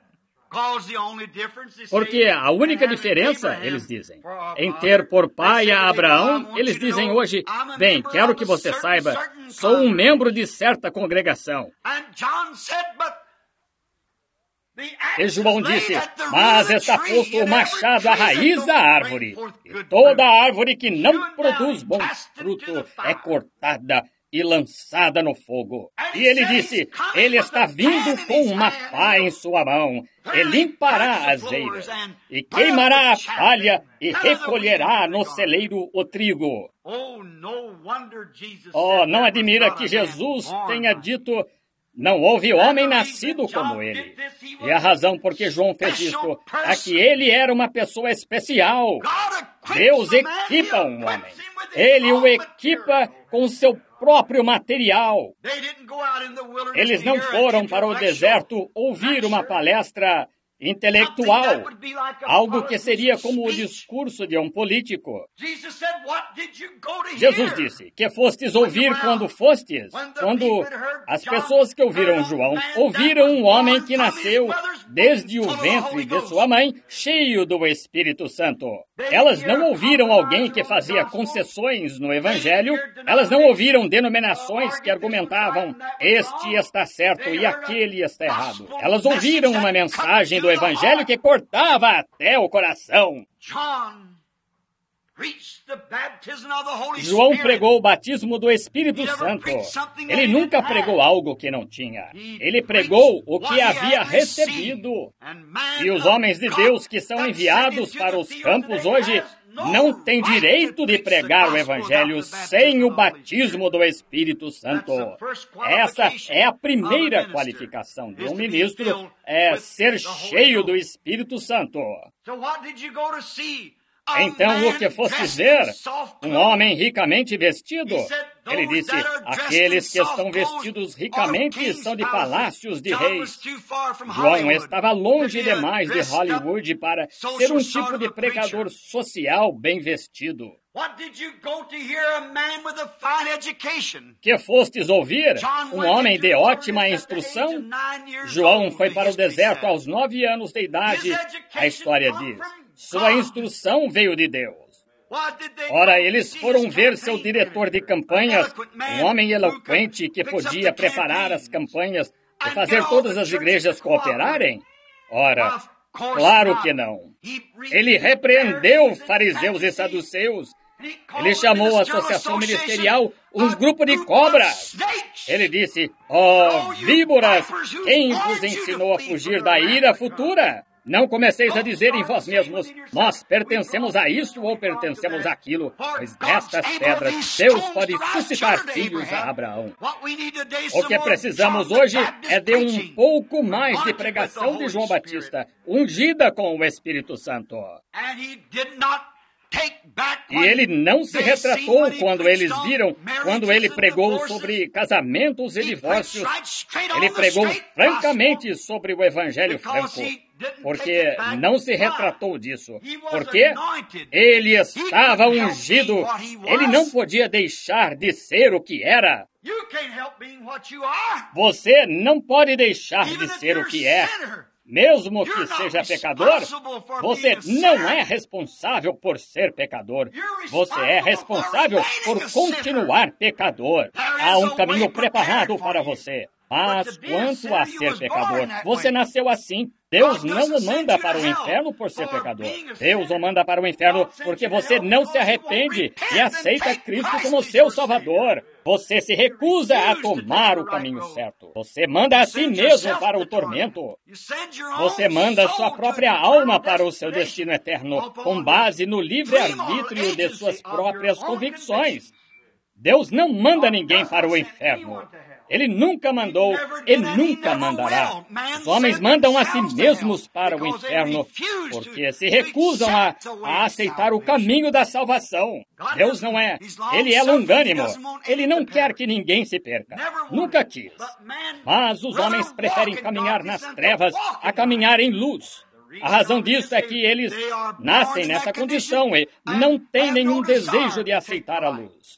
[SPEAKER 1] Porque a única diferença, eles dizem, em ter por pai a Abraão, eles dizem hoje, bem, quero que você saiba, sou um membro de certa congregação. E João disse, mas está posto o machado à raiz da árvore, e toda árvore que não produz bom fruto é cortada e lançada no fogo. E ele disse, ele está vindo com uma pá em sua mão, e limpará as eiras, e queimará a palha, e recolherá no celeiro o trigo. Oh, não admira que Jesus tenha dito, não houve homem nascido como ele. E a razão por que João fez isto é que ele era uma pessoa especial. Deus equipa um homem. Ele o equipa com seu próprio material. Eles não foram para o deserto ouvir uma palestra intelectual, algo que seria como o discurso de um político. Jesus disse, que fostes ouvir quando fostes? Quando as pessoas que ouviram João ouviram um homem que nasceu desde o ventre de sua mãe, cheio do Espírito Santo. Elas não ouviram alguém que fazia concessões no Evangelho, elas não ouviram denominações que argumentavam, este está certo e aquele está errado. Elas ouviram uma mensagem do Evangelho que cortava até o coração. João pregou o batismo do Espírito Santo. Ele nunca pregou algo que não tinha. Ele pregou o que havia recebido. E os homens de Deus que são enviados para os campos hoje não têm direito de pregar o Evangelho sem o batismo do Espírito Santo. Essa é a primeira qualificação de um ministro, é ser cheio do Espírito Santo. Então, o que fosse ver um homem ricamente vestido? Ele disse, aqueles que estão vestidos ricamente são de palácios de reis. João estava longe demais de Hollywood para ser um tipo de pregador social bem vestido. Que fostes ouvir? Um homem de ótima instrução? João foi para o deserto aos nove anos de idade. A história diz. Sua instrução veio de Deus. Ora, eles foram ver seu diretor de campanhas, um homem eloquente que podia preparar as campanhas e fazer todas as igrejas cooperarem? Ora, claro que não. Ele repreendeu fariseus e saduceus. Ele chamou a associação ministerial um grupo de cobras. Ele disse, ó, víboras, quem vos ensinou a fugir da ira futura? Não comeceis a dizer em vós mesmos, nós pertencemos a isso ou pertencemos àquilo, pois destas pedras Deus pode suscitar filhos a Abraão. O que precisamos hoje é de um pouco mais de pregação de João Batista, ungida com o Espírito Santo. E ele não se retratou quando eles viram, quando ele pregou sobre casamentos e divórcios. Ele pregou francamente sobre o Evangelho franco, porque não se retratou disso. Porque ele estava ungido. Ele não podia deixar de ser o que era. Você não pode deixar de ser o que é. Mesmo que seja pecador, você não é responsável por ser pecador. Você é responsável por continuar pecador. Há um caminho preparado para você. Mas quanto a ser pecador, você nasceu assim. Deus não o manda para o inferno por ser pecador. Deus o manda para o inferno porque você não se arrepende e aceita Cristo como seu Salvador. Você se recusa a tomar o caminho certo. Você manda a si mesmo para o tormento. Você manda sua própria alma para o seu destino eterno, com base no livre-arbítrio de suas próprias convicções. Deus não manda ninguém para o inferno. Ele nunca mandou e nunca mandará. Os homens mandam a si mesmos para o inferno porque se recusam a, a aceitar o caminho da salvação. Deus não é. Ele é longânimo. Ele não quer que ninguém se perca. Nunca quis. Mas os homens preferem caminhar nas trevas a caminhar em luz. A razão disso é que eles nascem nessa condição e não têm nenhum desejo de aceitar a luz.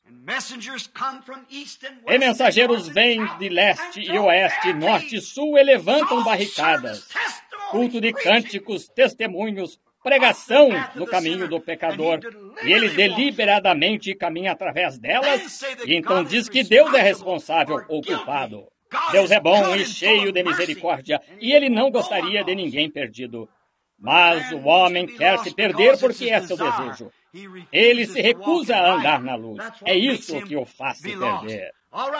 [SPEAKER 1] E mensageiros vêm de leste e oeste, norte e sul e levantam barricadas. Culto de cânticos, testemunhos, pregação no caminho do pecador. E ele deliberadamente caminha através delas e então diz que Deus é responsável ou culpado. Deus é bom e cheio de misericórdia e ele não gostaria de ninguém perdido. Mas o homem quer se perder porque é seu desejo. Ele se recusa a andar na luz. É isso que o faz se perder.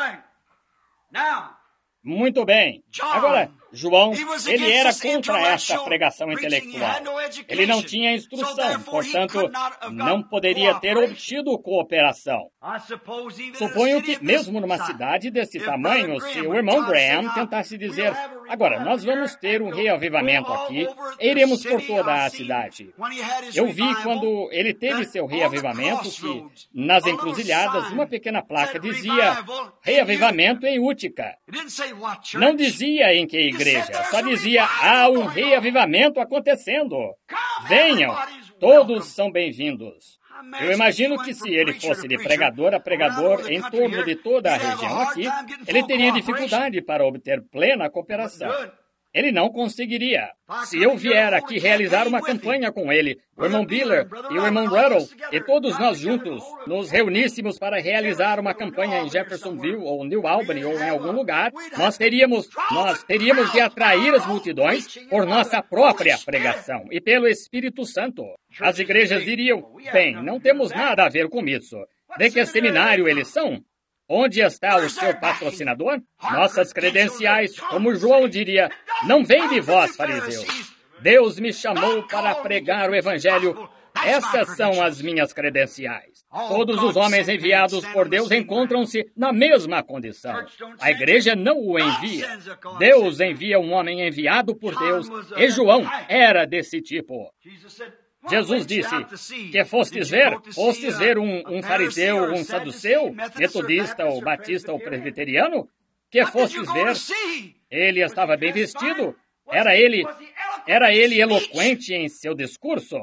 [SPEAKER 1] Muito bem. Agora, João, ele era contra esta pregação intelectual. Ele não tinha instrução, portanto, não poderia ter obtido cooperação. Suponho que, mesmo numa cidade desse tamanho, se o irmão Graham tentasse dizer, agora, nós vamos ter um reavivamento aqui, e iremos por toda a cidade. Eu vi quando ele teve seu reavivamento que, nas encruzilhadas, uma pequena placa dizia, reavivamento em Utica. Não dizia em que igreja, só dizia, há um reavivamento acontecendo. Venham, todos são bem-vindos. Eu imagino que se ele fosse de pregador a pregador em torno de toda a região aqui, ele teria dificuldade para obter plena cooperação. Ele não conseguiria. Se eu vier aqui realizar uma campanha com ele, o irmão Biller e o irmão Ruddle, e todos nós juntos nos reuníssemos para realizar uma campanha em Jeffersonville ou New Albany ou em algum lugar, nós teríamos, nós teríamos de atrair as multidões por nossa própria pregação e pelo Espírito Santo. As igrejas diriam, bem, não temos nada a ver com isso. De que seminário eles são? Onde está o seu patrocinador? Nossas credenciais, como João diria, não vem de vós, fariseus. Deus me chamou para pregar o Evangelho. Essas são as minhas credenciais. Todos os homens enviados por Deus encontram-se na mesma condição. A igreja não o envia. Deus envia um homem enviado por Deus, e João era desse tipo. Jesus disse, que fostes ver? Fostes ver um, um fariseu, um saduceu, metodista ou batista ou presbiteriano? Que fostes ver? Ele estava bem vestido. Era ele, era ele eloquente em seu discurso.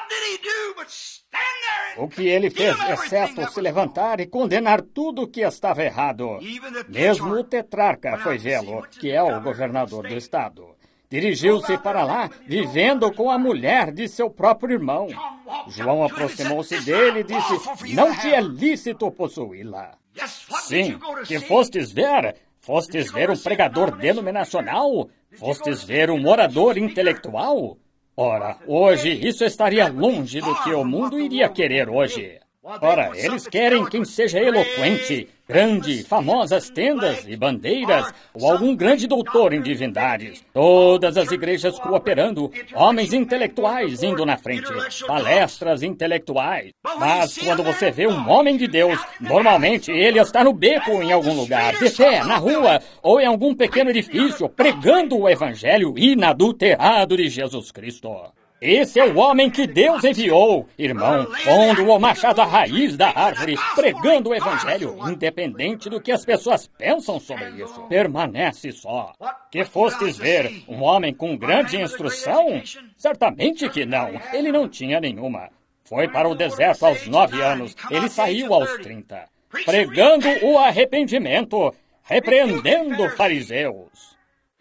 [SPEAKER 1] O que ele fez, exceto se levantar e condenar tudo o que estava errado. Mesmo o tetrarca foi vê-lo, que é o governador do estado. Dirigiu-se para lá, vivendo com a mulher de seu próprio irmão. João aproximou-se dele e disse, não te é lícito possuí-la. Sim, que fostes ver? Fostes ver um pregador denominacional? Fostes ver um orador intelectual? Ora, hoje isso estaria longe do que o mundo iria querer hoje. Ora, eles querem quem seja eloquente, grande, famosas tendas e bandeiras, ou algum grande doutor em divindades. Todas as igrejas cooperando, homens intelectuais indo na frente, palestras intelectuais. Mas quando você vê um homem de Deus, normalmente ele está no beco em algum lugar, de pé, na rua, ou em algum pequeno edifício, pregando o evangelho inadulterado de Jesus Cristo. Esse é o homem que Deus enviou, irmão, pondo o machado à raiz da árvore, pregando o evangelho, independente do que as pessoas pensam sobre isso. Permanece só. Que fostes ver um homem com grande instrução? Certamente que não. Ele não tinha nenhuma. Foi para o deserto aos nove anos. Ele saiu aos trinta. Pregando o arrependimento, repreendendo fariseus.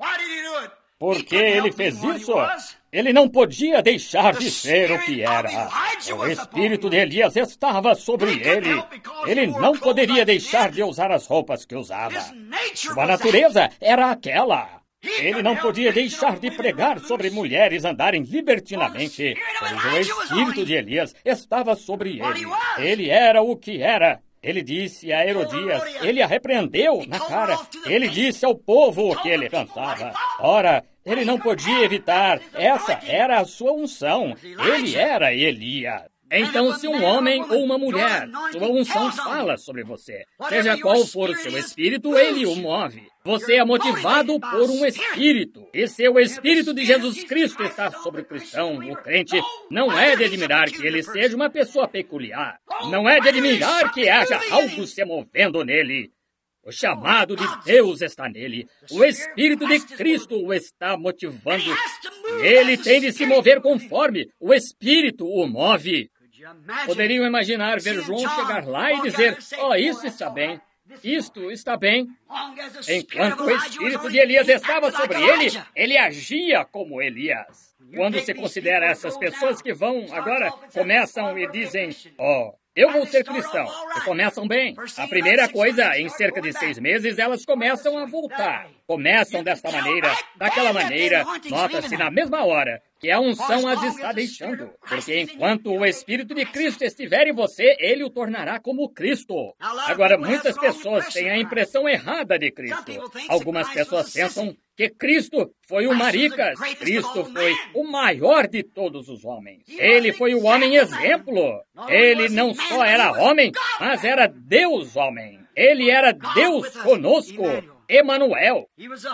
[SPEAKER 1] Por que ele fez isso? Ele não podia deixar de ser o que era. O espírito de Elias estava sobre ele. Ele não poderia deixar de usar as roupas que usava. Sua natureza era aquela. Ele não podia deixar de pregar sobre mulheres andarem libertinamente, pois o espírito de Elias estava sobre ele. Ele era o que era. Ele disse a Herodias, ele a repreendeu na cara. Ele disse ao povo o que ele pensava. Ora, ele não podia evitar. Essa era a sua unção. Ele era Elias. Então, se um homem ou uma mulher, sua unção fala sobre você, seja qual for o seu espírito, ele o move. Você é motivado por um espírito. E se o espírito de Jesus Cristo está sobre o cristão, o crente, não é de admirar que ele seja uma pessoa peculiar. Não é de admirar que haja algo se movendo nele. O chamado de Deus está nele. O Espírito de Cristo o está motivando. E ele tem de se mover conforme o Espírito o move. Poderiam imaginar ver João chegar lá e dizer, oh, isso está bem, isto está bem. Enquanto o Espírito de Elias estava sobre ele, ele agia como Elias. Quando se considera essas pessoas que vão agora, começam e dizem, oh, eu vou ser cristão. E começam bem. A primeira coisa, em cerca de seis meses, elas começam a voltar. Começam desta maneira, daquela maneira. Nota-se na mesma hora que a unção as está deixando. Porque enquanto o Espírito de Cristo estiver em você, ele o tornará como Cristo. Agora, muitas pessoas têm a impressão errada de Cristo. Algumas pessoas pensam que Cristo foi o maricas. Cristo foi o maior de todos os homens. Ele foi o homem exemplo. Ele não só era homem, mas era Deus homem. Ele era Deus conosco. Emanuel.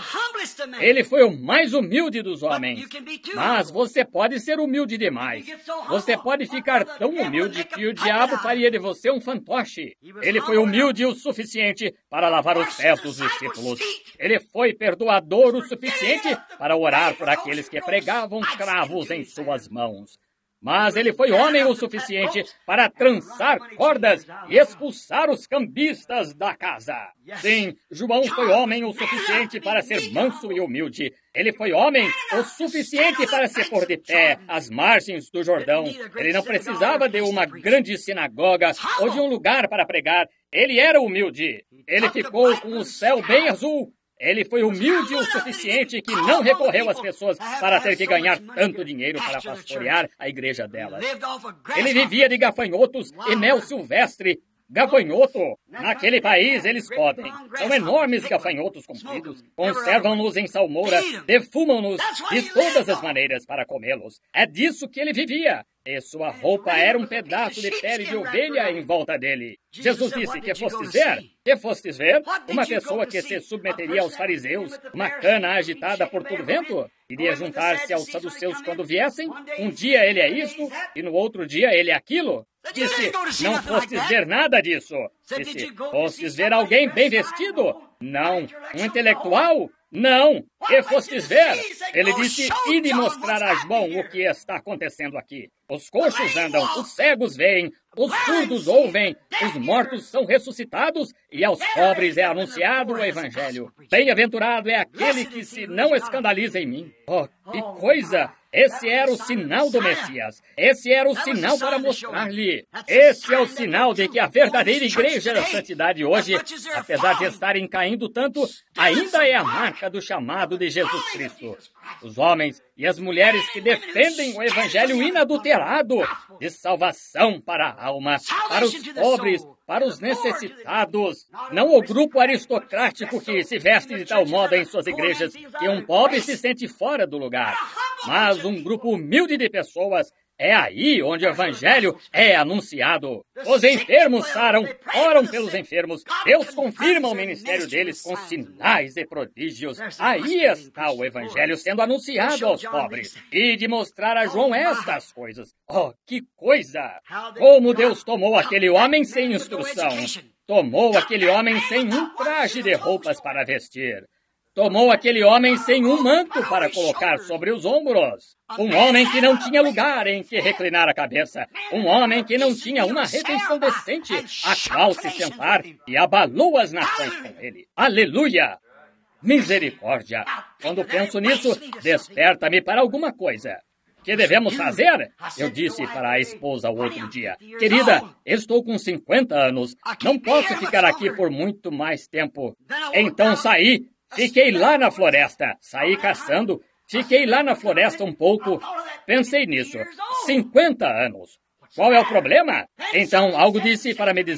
[SPEAKER 1] Ele foi o mais humilde dos homens. Mas você pode ser humilde demais. Você pode ficar tão humilde que o diabo faria de você um fantoche. Ele foi humilde o suficiente para lavar os pés dos discípulos. Ele foi perdoador o suficiente para orar por aqueles que pregavam cravos em suas mãos. Mas ele foi homem o suficiente para trançar cordas e expulsar os cambistas da casa. Sim, João foi homem o suficiente para ser manso e humilde. Ele foi homem o suficiente para se pôr de pé às margens do Jordão. Ele não precisava de uma grande sinagoga ou de um lugar para pregar. Ele era humilde. Ele ficou com o céu bem azul. Ele foi humilde o suficiente que não recorreu às pessoas para ter que ganhar tanto dinheiro para pastorear a igreja delas. Ele vivia de gafanhotos e mel silvestre. Gafanhoto, naquele país eles podem. São enormes gafanhotos compridos. Conservam-nos em salmoura, defumam-nos de todas as maneiras para comê-los. É disso que ele vivia. E sua roupa era um pedaço de pele de ovelha em volta dele. Jesus disse que fostes ver, que fostes ver, uma pessoa que se submeteria aos fariseus, uma cana agitada por todo vento, iria juntar-se aos saduceus quando viessem. Um dia ele é isto, e no outro dia ele é aquilo. Disse, não fostes ver nada disso. Disse, fostes ver alguém bem vestido? Não. Um intelectual? Não. Que fostes ver? Ele disse, ide mostrar a João o que está acontecendo aqui. Os coxos andam, os cegos veem, os surdos ouvem, os mortos são ressuscitados e aos pobres é anunciado o Evangelho. Bem-aventurado é aquele que se não escandaliza em mim. Oh, que coisa! Esse era o sinal do Messias. Esse era o sinal para mostrar-lhe. Esse é o sinal de que a verdadeira igreja da santidade hoje, apesar de estarem caindo tanto, ainda é a marca do chamado de Jesus Cristo. Os homens e as mulheres que defendem o evangelho inadulterado de salvação para a alma, para os pobres, para os necessitados. Não o grupo aristocrático que se veste de tal modo em suas igrejas que um pobre se sente fora do lugar, mas um grupo humilde de pessoas. É aí onde o evangelho é anunciado. Os enfermos saram, oram pelos enfermos. Deus confirma o ministério deles com sinais e prodígios. Aí está o evangelho sendo anunciado aos pobres. E de mostrar a João estas coisas. Oh, que coisa! Como Deus tomou aquele homem sem instrução. Tomou aquele homem sem um traje de roupas para vestir. Tomou aquele homem sem um manto para colocar sobre os ombros. Um homem que não tinha lugar em que reclinar a cabeça. Um homem que não tinha uma refeição decente a qual se sentar e abalou as nações com ele. Aleluia! Misericórdia! Quando penso nisso, desperta-me para alguma coisa. Que devemos fazer? Eu disse para a esposa o outro dia. Querida, estou com cinquenta anos. Não posso ficar aqui por muito mais tempo. Então saí. Fiquei lá na floresta, saí caçando, fiquei lá na floresta um pouco, pensei nisso, cinquenta anos. Qual é o problema? Então, algo disse para me dizer,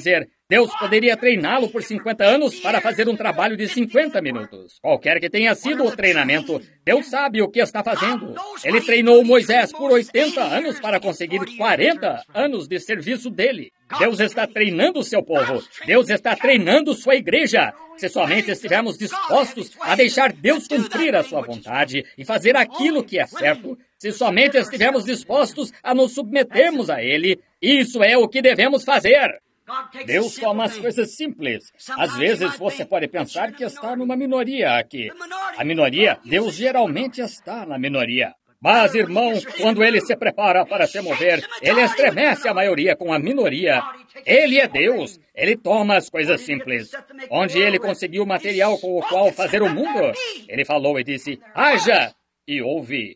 [SPEAKER 1] Deus poderia treiná-lo por cinquenta anos para fazer um trabalho de cinquenta minutos. Qualquer que tenha sido o treinamento, Deus sabe o que está fazendo. Ele treinou Moisés por oitenta anos para conseguir quarenta anos de serviço dele. Deus está treinando o seu povo. Deus está treinando sua igreja. Se somente estivermos dispostos a deixar Deus cumprir a sua vontade e fazer aquilo que é certo, se somente estivermos dispostos a nos submetermos a Ele, isso é o que devemos fazer. Deus toma as coisas simples. Às vezes você pode pensar que está numa minoria aqui. A minoria, Deus geralmente está na minoria. Mas, irmão, quando Ele se prepara para se mover, Ele estremece a maioria com a minoria. Ele é Deus. Ele toma as coisas simples. Onde Ele conseguiu o material com o qual fazer o mundo, Ele falou e disse, haja, e houve.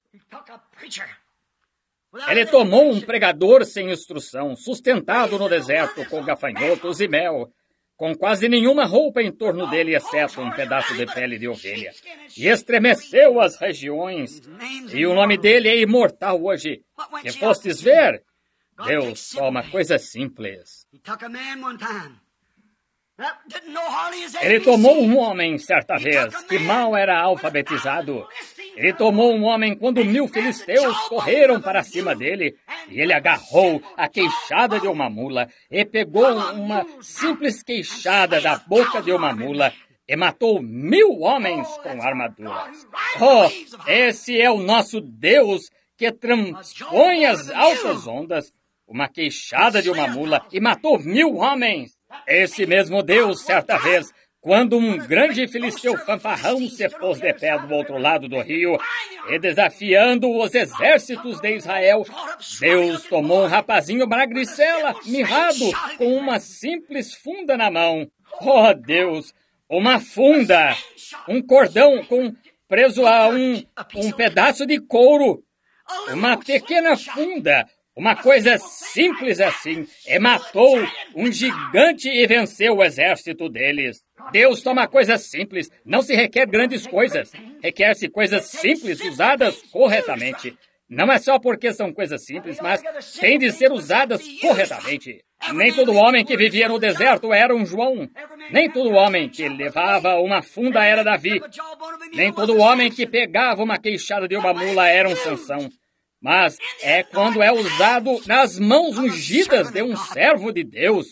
[SPEAKER 1] Ele tomou um pregador sem instrução, sustentado no deserto com gafanhotos e mel, com quase nenhuma roupa em torno dele, exceto um pedaço de pele de ovelha, e estremeceu as regiões, e o nome dele é imortal hoje. Que fostes ver? Deus toma coisas simples. Ele tomou um homem, certa vez, que mal era alfabetizado. Ele tomou um homem quando mil filisteus correram para cima dele, e ele agarrou a queixada de uma mula, e pegou uma simples queixada da boca de uma mula, e matou mil homens com armaduras. Oh, esse é o nosso Deus, que transpõe as altas ondas, uma queixada de uma mula, e matou mil homens. Esse mesmo Deus, certa vez, quando um grande filisteu fanfarrão se pôs de pé do outro lado do rio, e desafiando os exércitos de Israel, Deus tomou um rapazinho magricela, mirrado, com uma simples funda na mão. Oh, Deus! Uma funda! Um cordão com, preso a um, um pedaço de couro. Uma pequena funda. Uma coisa simples assim, e matou um gigante e venceu o exército deles. Deus toma coisas simples, não se requer grandes coisas. Requer-se coisas simples usadas corretamente. Não é só porque são coisas simples, mas têm de ser usadas corretamente. Nem todo homem que vivia no deserto era um João. Nem todo homem que levava uma funda era Davi. Nem todo homem que pegava uma queixada de uma mula era um Sansão. Mas é quando é usado nas mãos ungidas de um servo de Deus.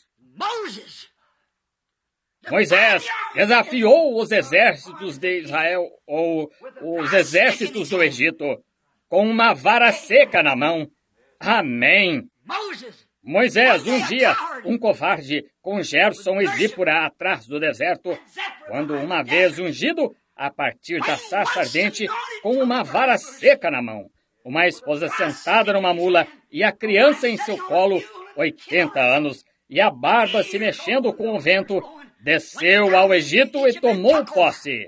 [SPEAKER 1] Moisés desafiou os exércitos de Israel, ou os exércitos do Egito, com uma vara seca na mão. Amém. Moisés, um dia, um covarde, com Gerson e Zípora atrás do deserto, quando uma vez ungido, a partir da sarça ardente, com uma vara seca na mão. Uma esposa sentada numa mula e a criança em seu colo, oitenta anos, e a barba se mexendo com o vento, desceu ao Egito e tomou posse.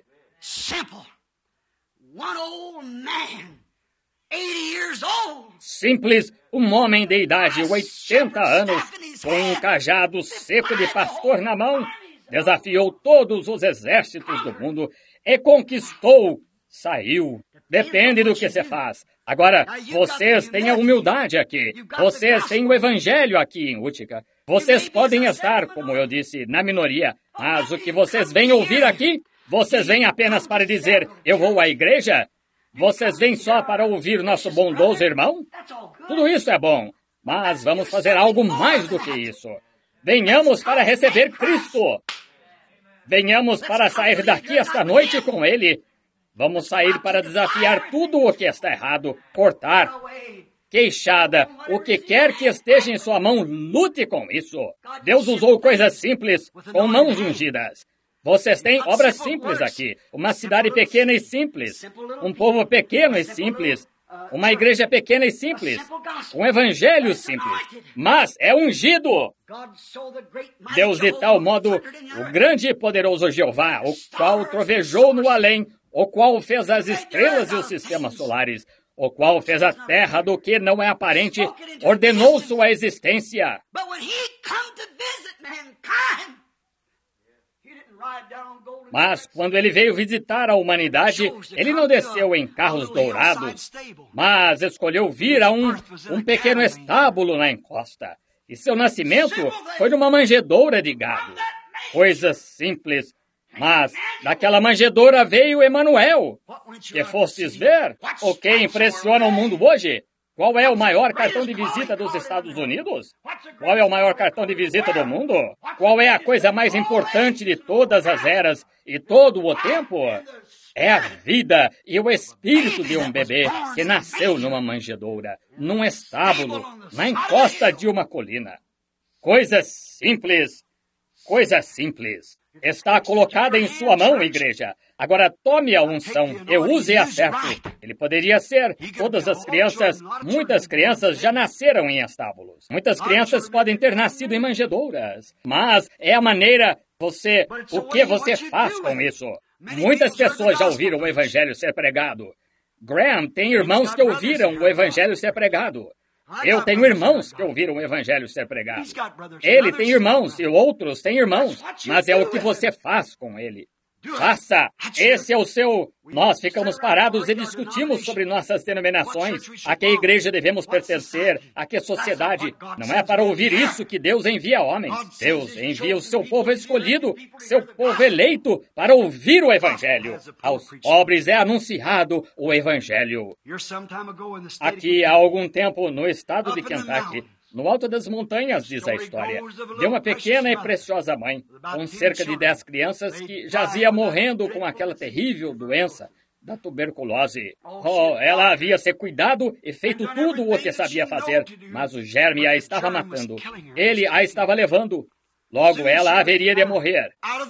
[SPEAKER 1] Simples, um homem de idade, oitenta anos, com um cajado seco de pastor na mão, desafiou todos os exércitos do mundo e conquistou, saiu. Depende do que você faz. Agora, vocês têm a humildade aqui. Vocês têm o evangelho aqui em Utica. Vocês podem estar, como eu disse, na minoria. Mas o que vocês vêm ouvir aqui, vocês vêm apenas para dizer, eu vou à igreja? Vocês vêm só para ouvir nosso bondoso irmão? Tudo isso é bom. Mas vamos fazer algo mais do que isso. Venhamos para receber Cristo. Venhamos para sair daqui esta noite com Ele. Vamos sair para desafiar tudo o que está errado, cortar, queixada, o que quer que esteja em sua mão, lute com isso. Deus usou coisas simples, com mãos ungidas. Vocês têm obras simples aqui, uma cidade pequena e simples, um povo pequeno e simples, uma igreja pequena e simples, um evangelho simples, mas é ungido. Deus de tal modo, o grande e poderoso Jeová, o qual trovejou no além, o qual fez as estrelas e os sistemas solares, o qual fez a terra do que não é aparente, ordenou sua existência. Mas quando ele veio visitar a humanidade, ele não desceu em carros dourados, mas escolheu vir a um, um pequeno estábulo na encosta. E seu nascimento foi numa manjedoura de gado. Coisas simples. Mas daquela manjedoura veio Emanuel. Que fostes ver? O que impressiona o mundo hoje? Qual é o maior cartão de visita dos Estados Unidos? Qual é o maior cartão de visita do mundo? Qual é a coisa mais importante de todas as eras e todo o tempo? É a vida e o espírito de um bebê que nasceu numa manjedoura, num estábulo, na encosta de uma colina. Coisas simples, coisas simples. Está colocada em sua mão, igreja. Agora tome a unção e use-a certo. Ele poderia ser. Todas as crianças, muitas crianças já nasceram em estábulos. Muitas crianças podem ter nascido em manjedouras. Mas é a maneira, você, o que você faz com isso? Muitas pessoas já ouviram o evangelho ser pregado. Graham tem irmãos que ouviram o evangelho ser pregado. Eu tenho irmãos que ouviram o evangelho ser pregado. Ele tem irmãos e outros têm irmãos, mas é o que você faz com ele. Faça! Esse é o seu... Nós ficamos parados e discutimos sobre nossas denominações, a que igreja devemos pertencer, a que sociedade. Não é para ouvir isso que Deus envia homens. Deus envia o seu povo escolhido, seu povo eleito, para ouvir o evangelho. Aos pobres é anunciado o evangelho. Aqui, há algum tempo, no estado de Kentucky, no alto das montanhas, diz a história, de uma pequena e preciosa mãe, com cerca de dez crianças que jazia morrendo com aquela terrível doença da tuberculose. Oh, ela havia se cuidado e feito tudo o que sabia fazer, mas o germe a estava matando. Ele a estava levando. Logo, ela haveria de morrer.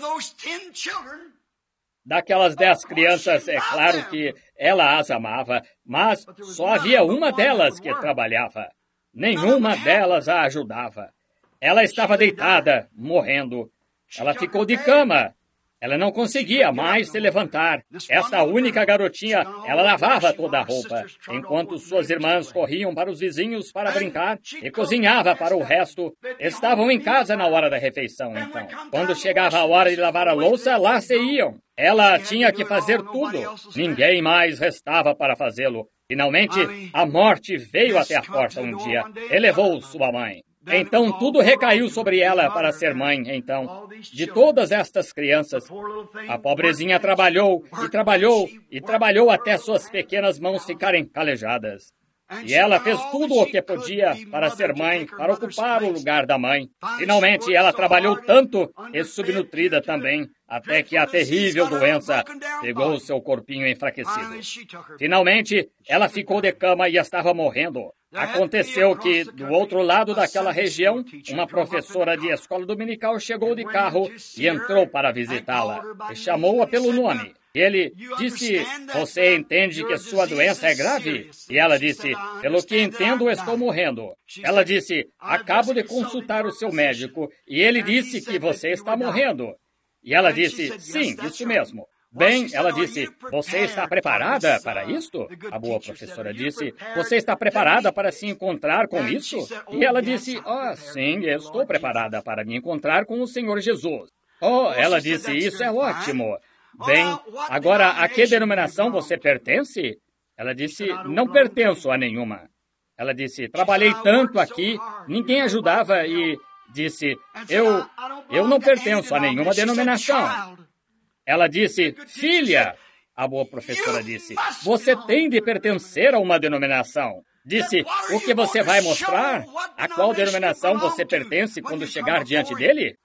[SPEAKER 1] Daquelas dez crianças, é claro que ela as amava, mas só havia uma delas que trabalhava. Nenhuma delas a ajudava. Ela estava deitada, morrendo. Ela ficou de cama. Ela não conseguia mais se levantar. Esta única garotinha, ela lavava toda a roupa, enquanto suas irmãs corriam para os vizinhos para brincar e cozinhava para o resto. Estavam em casa na hora da refeição, então. Quando chegava a hora de lavar a louça, lá se iam. Ela tinha que fazer tudo. Ninguém mais restava para fazê-lo. Finalmente, a morte veio até a porta um dia e levou sua mãe. Então, tudo recaiu sobre ela para ser mãe, então, de todas estas crianças. A pobrezinha trabalhou e trabalhou e trabalhou até suas pequenas mãos ficarem calejadas. E ela fez tudo o que podia para ser mãe, para ocupar o lugar da mãe. Finalmente, ela trabalhou tanto e subnutrida também, até que a terrível doença pegou seu corpinho enfraquecido. Finalmente, ela ficou de cama e estava morrendo. Aconteceu que, do outro lado daquela região, uma professora de escola dominical chegou de carro e entrou para visitá-la e chamou-a pelo nome. Ele disse, você entende que sua doença é grave? E ela disse, pelo que entendo, estou morrendo. Ela disse, acabo de consultar o seu médico e ele disse que você está morrendo. E ela disse, sim, isso mesmo. Bem, ela disse, você está preparada para isto? A boa professora disse, você está preparada para se encontrar com isso? E ela disse, ah, sim, eu estou preparada para me encontrar com o Senhor Jesus. Oh, ela disse, isso é ótimo. Bem, agora, a que denominação você pertence? Ela disse, não pertenço a nenhuma. Ela disse, trabalhei tanto aqui, ninguém ajudava e disse, eu, eu não pertenço a nenhuma denominação. Ela disse, filha, a boa professora disse, você tem de pertencer a uma denominação. Disse, o que você vai mostrar? A qual denominação você pertence quando chegar diante dele?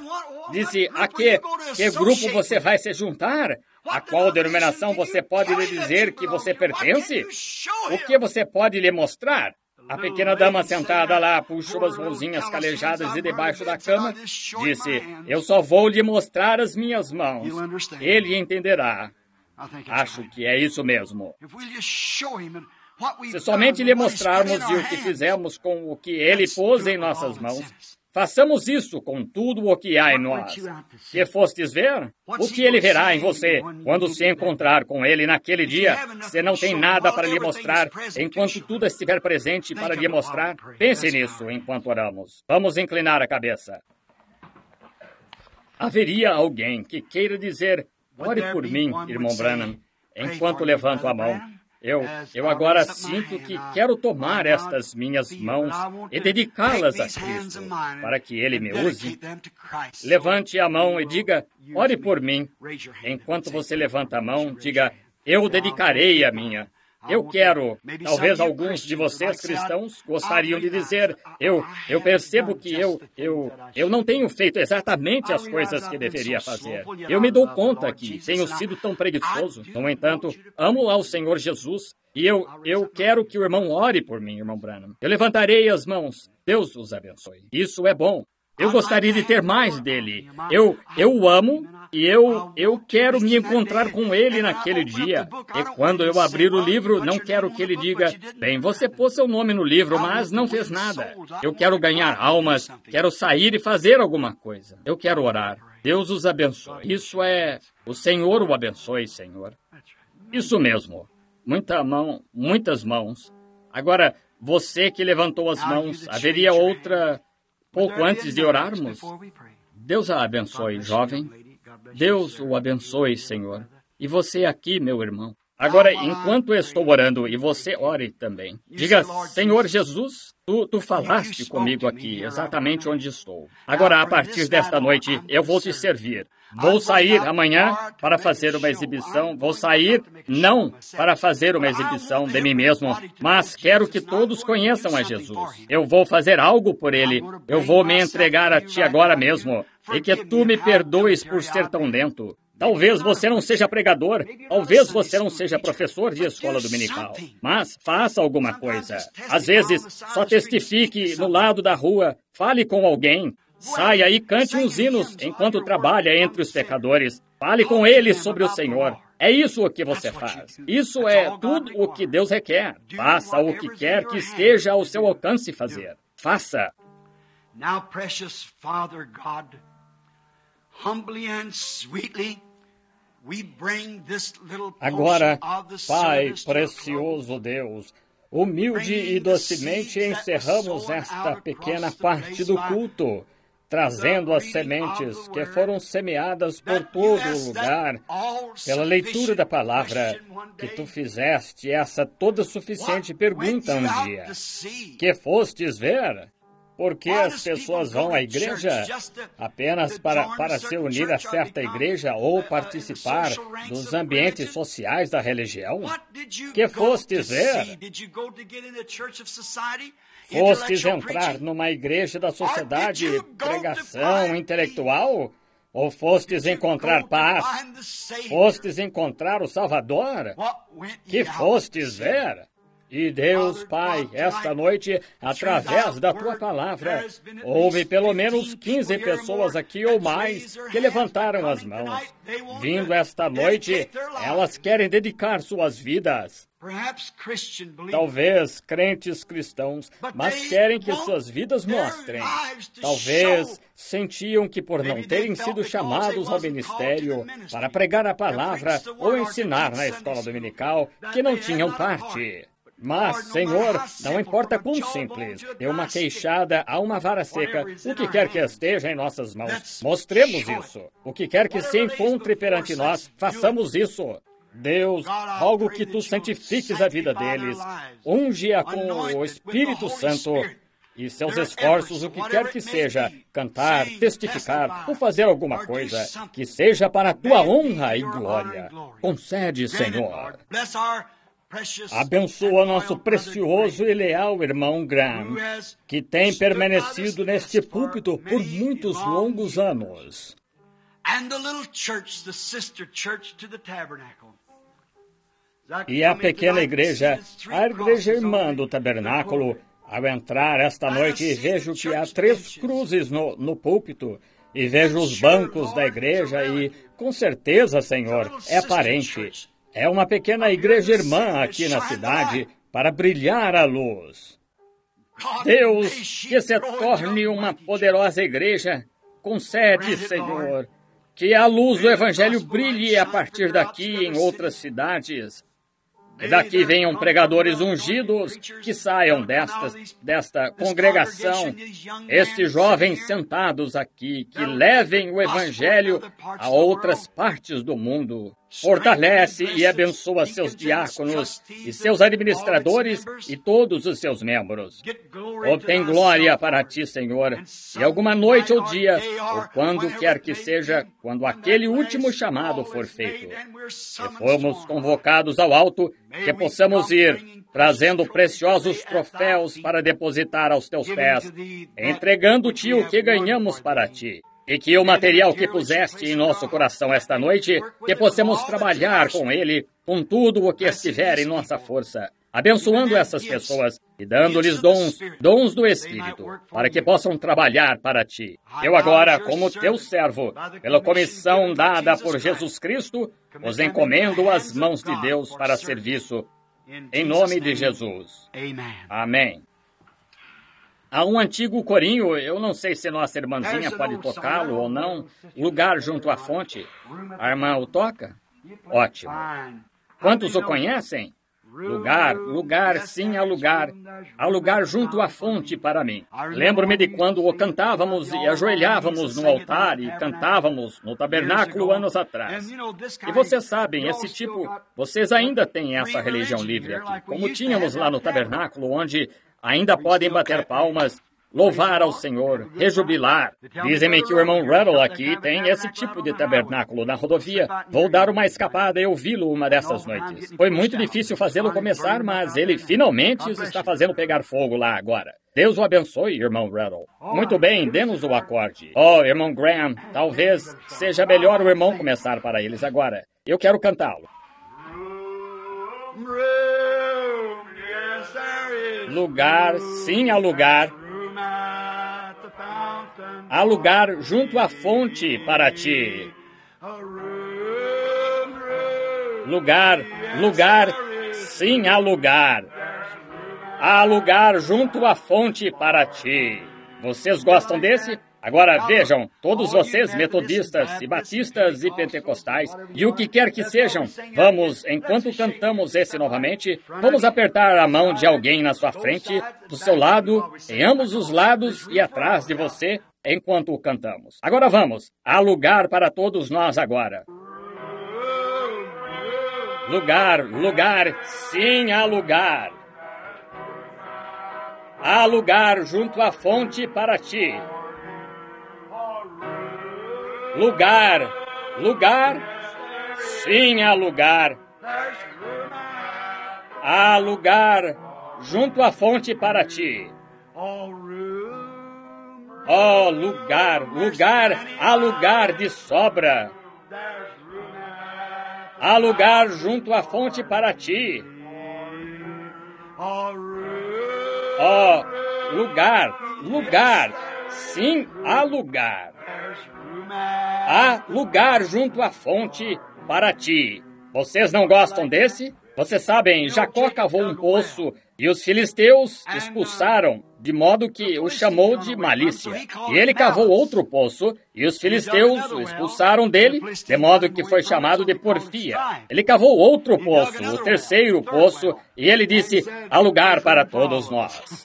[SPEAKER 1] Disse, a que, que grupo você vai se juntar? A qual denominação você pode lhe dizer que você pertence? O que você pode lhe mostrar? A pequena dama sentada lá puxou as mãozinhas calejadas de debaixo da cama. Disse, eu só vou lhe mostrar as minhas mãos. Ele entenderá. Acho que é isso mesmo. Se somente lhe mostrarmos e o que fizemos com o que ele pôs em nossas mãos, façamos isso com tudo o que há em nós. Que fostes ver? O que ele verá em você quando se encontrar com ele naquele dia? Se não tem nada para lhe mostrar, enquanto tudo estiver presente para lhe mostrar, pense nisso enquanto oramos. Vamos inclinar a cabeça. Haveria alguém que queira dizer, ore por mim, irmão Branham, enquanto levanto a mão. Eu, eu agora sinto que quero tomar estas minhas mãos e dedicá-las a Cristo, para que Ele me use. Levante a mão e diga, ore por mim. Enquanto você levanta a mão, diga, eu dedicarei a minha. Eu quero, talvez alguns de vocês cristãos gostariam de dizer, eu, eu percebo que eu, eu, eu não tenho feito exatamente as coisas que deveria fazer. Eu me dou conta que tenho sido tão preguiçoso. No entanto, amo ao Senhor Jesus e eu, eu quero que o irmão ore por mim, irmão Branham. Eu levantarei as mãos. Deus os abençoe. Isso é bom. Eu gostaria de ter mais dele. Eu, eu o amo e eu, eu quero me encontrar com ele naquele dia. E quando eu abrir o livro, não quero que ele diga, bem, você pôs seu nome no livro, mas não fez nada. Eu quero ganhar almas, quero sair e fazer alguma coisa. Eu quero orar. Deus os abençoe. Isso é, o Senhor o abençoe, Senhor. Isso mesmo. Muita mão, muitas mãos. Agora, você que levantou as mãos, haveria outra... Pouco antes de orarmos, Deus a abençoe, jovem. Deus o abençoe, Senhor. E você aqui, meu irmão. Agora, enquanto eu estou orando, e você ore também, diga, Senhor Jesus, tu, tu falaste comigo aqui, exatamente onde estou. Agora, a partir desta noite, eu vou te servir. Vou sair amanhã para fazer uma exibição. Vou sair, não para fazer uma exibição de mim mesmo, mas quero que todos conheçam a Jesus. Eu vou fazer algo por Ele. Eu vou me entregar a Ti agora mesmo. E que Tu me perdoes por ser tão lento. Talvez você não seja pregador, talvez você não seja professor de escola dominical, mas faça alguma coisa. Às vezes, só testifique no lado da rua, fale com alguém. Saia e cante uns hinos enquanto trabalha entre os pecadores. Fale com eles sobre o Senhor. É isso o que você faz. Isso é tudo o que Deus requer. Faça o que quer que esteja ao seu alcance fazer. Faça.
[SPEAKER 2] Now, precious Father God, humbly and sweetly, we bring this little
[SPEAKER 1] Agora,
[SPEAKER 2] portion of the
[SPEAKER 1] Pai
[SPEAKER 2] service to a close.
[SPEAKER 1] precioso Deus, humilde e docemente encerramos esta pequena parte do culto, trazendo as sementes que foram semeadas por todo o lugar, pela leitura da palavra que Tu fizeste essa toda suficiente pergunta um dia. Que fostes ver? Por que as pessoas vão à igreja apenas para, para se unir a certa igreja ou participar dos ambientes sociais da religião? Que fostes ver? Fostes entrar numa igreja da sociedade, pregação intelectual? Ou fostes encontrar paz? Fostes encontrar o Salvador? Que fostes ver? E Deus, Pai, esta noite, através da Tua palavra, houve pelo menos quinze pessoas aqui ou mais que levantaram as mãos. Vindo esta noite, elas querem dedicar suas vidas. Talvez crentes cristãos, mas querem que suas vidas mostrem. Talvez sentiam que por não terem sido chamados ao ministério para pregar a palavra ou ensinar na escola dominical, que não tinham parte. Mas, Senhor, não importa quão simples, de uma queixada a uma vara seca, o que quer que esteja em nossas mãos, mostremos isso. O que quer que se encontre perante nós, façamos isso. Deus, rogo que Tu santifiques a vida deles, unge-a com o Espírito Santo e seus esforços, o que quer que seja, cantar, testificar ou fazer alguma coisa, que seja para a Tua honra e glória. Concede, Senhor. Abençoa nosso precioso e leal irmão Graham, que tem permanecido neste púlpito por muitos longos anos. E a pequena igreja, a igreja irmã do tabernáculo, ao entrar esta noite, vejo que há três cruzes no, no púlpito, e vejo os bancos da igreja e, com certeza, Senhor, é parente. É uma pequena igreja irmã aqui na cidade para brilhar a luz. Deus, que se torne uma poderosa igreja, concede, Senhor, que a luz do Evangelho brilhe a partir daqui em outras cidades. Que daqui venham pregadores ungidos que saiam desta, desta congregação, esses jovens sentados aqui, que levem o Evangelho a outras partes do mundo. Fortalece e abençoa seus diáconos e seus administradores e todos os seus membros. Obtém glória para ti, Senhor, e alguma noite ou dia, ou quando quer que seja, quando aquele último chamado for feito, e fomos convocados ao alto, que possamos ir, trazendo preciosos troféus para depositar aos teus pés, entregando-te o que ganhamos para ti. E que o material que puseste em nosso coração esta noite, que possamos trabalhar com ele, com tudo o que estiver em nossa força, abençoando essas pessoas e dando-lhes dons, dons do Espírito, para que possam trabalhar para ti. Eu agora, como teu servo, pela comissão dada por Jesus Cristo, os encomendo às mãos de Deus para serviço, em nome de Jesus. Amém. Há um antigo corinho, eu não sei se nossa irmãzinha pode tocá-lo ou não, Lugar Junto à Fonte. A irmã o toca? Ótimo. Quantos o conhecem? Lugar, lugar, sim, há lugar. Há lugar junto à fonte para mim. Lembro-me de quando o cantávamos e ajoelhávamos no altar e cantávamos no tabernáculo anos atrás. E vocês sabem, esse tipo, vocês ainda têm essa religião livre aqui, como tínhamos lá no tabernáculo, onde ainda podem bater palmas, louvar ao Senhor, rejubilar. Dizem-me que o irmão Ruddle aqui tem esse tipo de tabernáculo na rodovia. Vou dar uma escapada e ouvi-lo uma dessas noites. Foi muito difícil fazê-lo começar, mas ele finalmente está fazendo pegar fogo lá agora. Deus o abençoe, irmão Ruddle. Muito bem, dê-nos o acorde. Oh, irmão Graham, talvez seja melhor o irmão começar para eles agora. Eu quero cantá-lo. Lugar, sim, há lugar. Há lugar junto à fonte para ti. Lugar, lugar, sim, há lugar. Há lugar junto à fonte para ti. Vocês gostam desse? Agora vejam, todos vocês, metodistas e batistas e pentecostais, e o que quer que sejam, vamos, enquanto cantamos esse novamente, vamos apertar a mão de alguém na sua frente, do seu lado, em ambos os lados e atrás de você, enquanto o cantamos. Agora vamos, há lugar para todos nós agora. Lugar, lugar, sim, há lugar. Há lugar junto à fonte para ti. Lugar, lugar, sim, há lugar. Há lugar junto à fonte para ti. Oh, lugar, lugar, há lugar de sobra. Há lugar junto à fonte para ti. Oh, lugar, lugar, sim, há lugar. Há lugar junto à fonte para ti. Vocês não gostam desse? Vocês sabem, Jacó cavou um poço e os filisteus expulsaram, de modo que o chamou de malícia. E ele cavou outro poço e os filisteus o expulsaram dele, de modo que foi chamado de porfia. Ele cavou outro poço, o terceiro poço, e ele disse, há lugar para todos nós.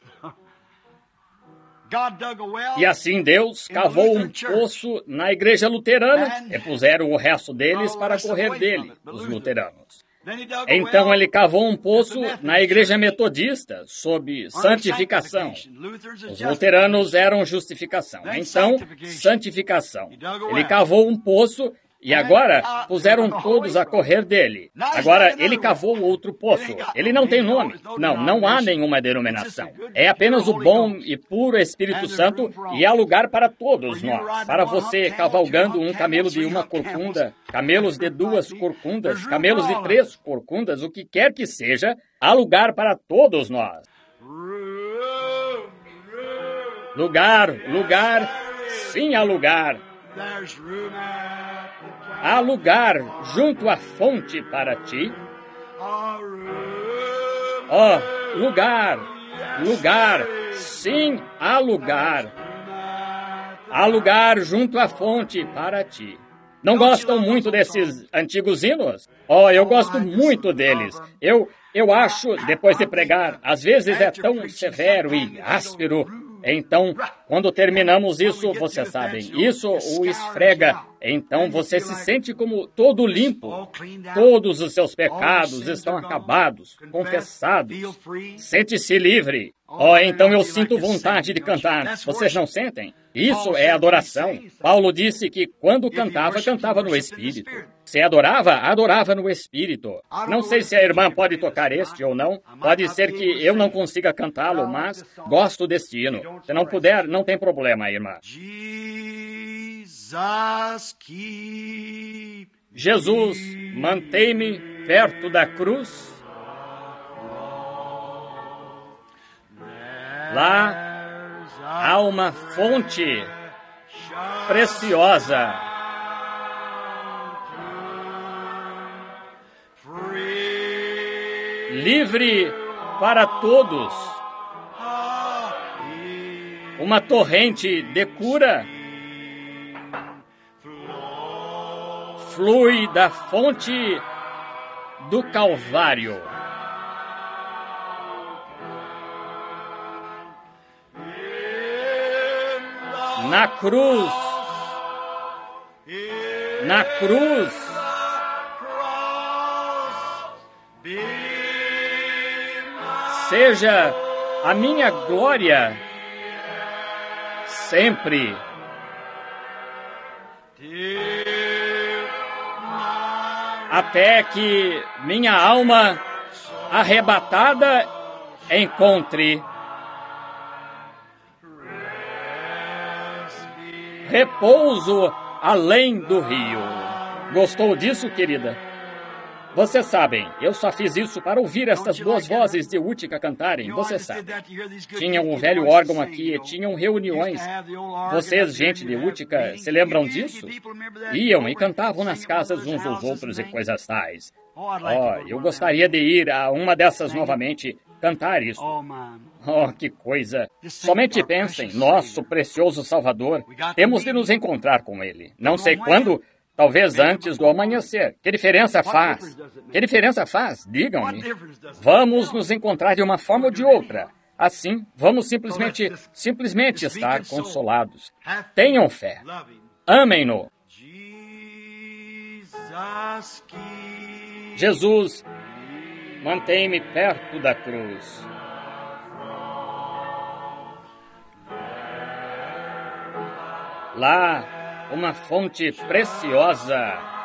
[SPEAKER 1] E assim Deus cavou um poço na igreja luterana e puseram o resto deles para correr dele, os luteranos. Então ele cavou um poço na igreja metodista, sob santificação. Os luteranos eram justificação. Então, santificação. Ele cavou um poço e agora puseram todos a correr dele. Agora ele cavou outro poço. Ele não tem nome. Não, não há nenhuma denominação. É apenas o bom e puro Espírito Santo e há lugar para todos nós. Para você cavalgando um camelo de uma corcunda, camelos de duas corcundas, camelos de três corcundas, o que quer que seja, há lugar para todos nós. Lugar, lugar, sim, há lugar. Há lugar junto à fonte para ti. Oh, lugar, lugar, sim, há lugar. Há lugar junto à fonte para ti. Não gostam muito desses antigos hinos? Oh, eu gosto muito deles. Eu, eu acho, depois de pregar, às vezes é tão severo e áspero. Então, quando terminamos isso, vocês sabem, isso o esfrega Então você se sente como todo limpo. Todos os seus pecados estão acabados, confessados. Sente-se livre. Oh, então eu sinto vontade de cantar. Vocês não sentem? Isso é adoração. Paulo disse que quando cantava, cantava no Espírito. Se adorava, adorava no Espírito. Não sei se a irmã pode tocar este ou não. Pode ser que eu não consiga cantá-lo, mas gosto deste hino. Se não puder, não tem problema, irmã. Jesus, mantém-me perto da cruz. Lá há uma fonte preciosa. Livre para todos. Uma torrente de cura flui da fonte do Calvário. Na cruz, na cruz, seja a minha glória sempre. Até que minha alma arrebatada encontre repouso além do rio. Gostou disso, querida? Vocês sabem, eu só fiz isso para ouvir estas boas vozes de Utica cantarem, você sabe. Tinham um velho órgão aqui e tinham reuniões. Vocês, gente de Utica, se lembram disso? Iam e cantavam nas casas uns dos outros e coisas tais. Oh, eu gostaria de ir a uma dessas novamente, cantar isso. Oh, que coisa! Somente pensem, nosso precioso Salvador, temos de nos encontrar com Ele. Não sei quando... Talvez antes do amanhecer. Que diferença faz? Que diferença faz? Digam-me. Vamos nos encontrar de uma forma ou de outra. Assim, vamos simplesmente, simplesmente estar consolados. Tenham fé. Amem-no. Jesus, mantém-me perto da cruz. Lá, uma fonte preciosa.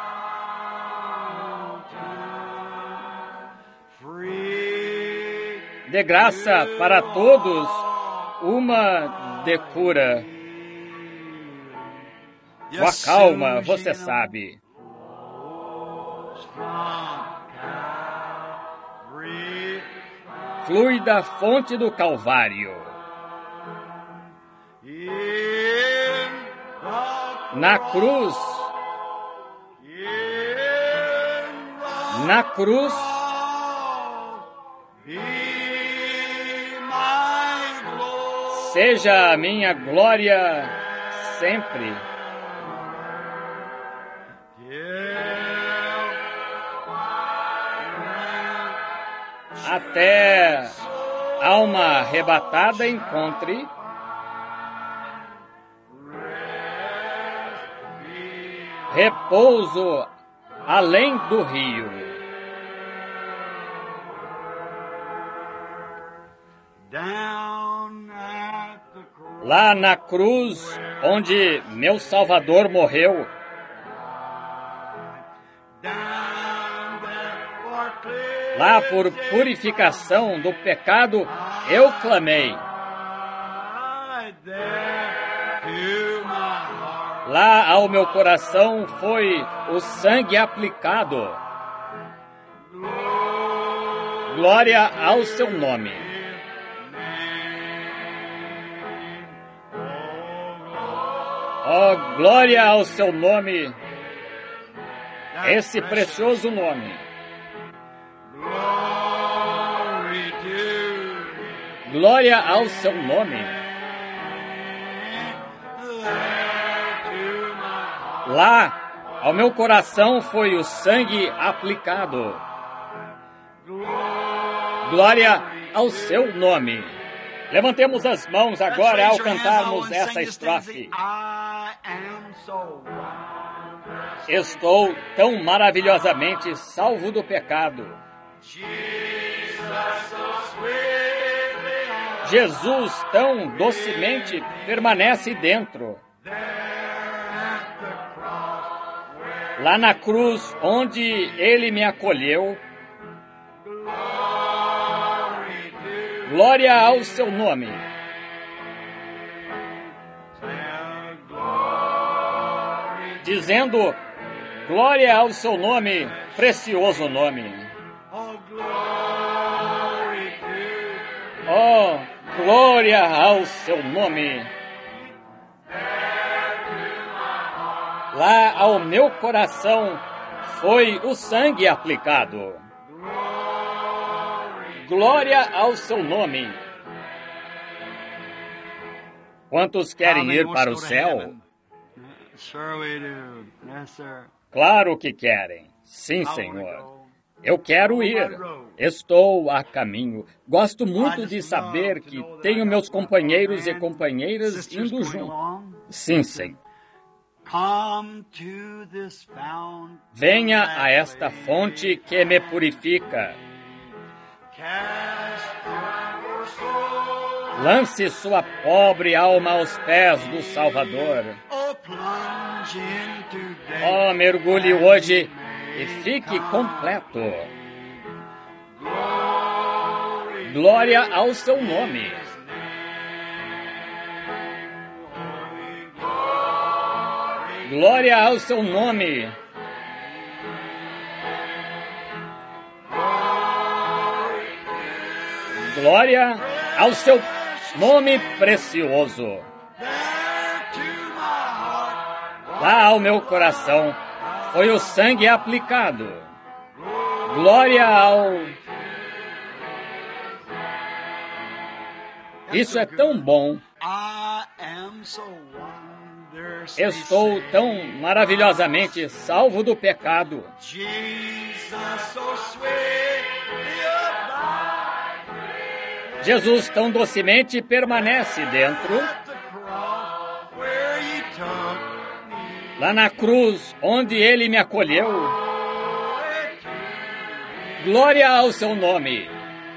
[SPEAKER 1] De graça para todos, uma de cura. O acalma, você sabe. Flui da fonte do Calvário. Na cruz, na cruz, seja a minha glória sempre. Até alma arrebatada encontre repouso além do rio. Lá na cruz, onde meu Salvador morreu, lá por purificação do pecado, eu clamei. Lá ao meu coração foi o sangue aplicado. Glória ao seu nome. Oh, glória ao seu nome. Esse precioso nome. Glória ao seu nome. Lá, ao meu coração foi o sangue aplicado. Glória ao seu nome. Levantemos as mãos agora ao cantarmos essa estrofe. Estou tão maravilhosamente salvo do pecado. Jesus tão docemente permanece dentro. Lá na cruz, onde Ele me acolheu, glória ao seu nome. Dizendo, glória ao seu nome, precioso nome. Oh, glória ao seu nome. Lá ao meu coração foi o sangue aplicado. Glória ao seu nome. Quantos querem ir para o céu? Claro que querem. Sim, Senhor. Eu quero ir. Estou a caminho. Gosto muito de saber que tenho meus companheiros e companheiras indo junto. Sim, Senhor. Venha a esta fonte que me purifica. Lance sua pobre alma aos pés do Salvador. Oh, mergulhe hoje e fique completo. Glória ao seu nome. Glória ao seu nome. Glória ao seu nome precioso. Lá ao meu coração foi o sangue aplicado. Glória ao... Isso é tão bom. Estou tão maravilhosamente salvo do pecado. Jesus tão docemente permanece dentro. Lá na cruz, onde Ele me acolheu. Glória ao seu nome.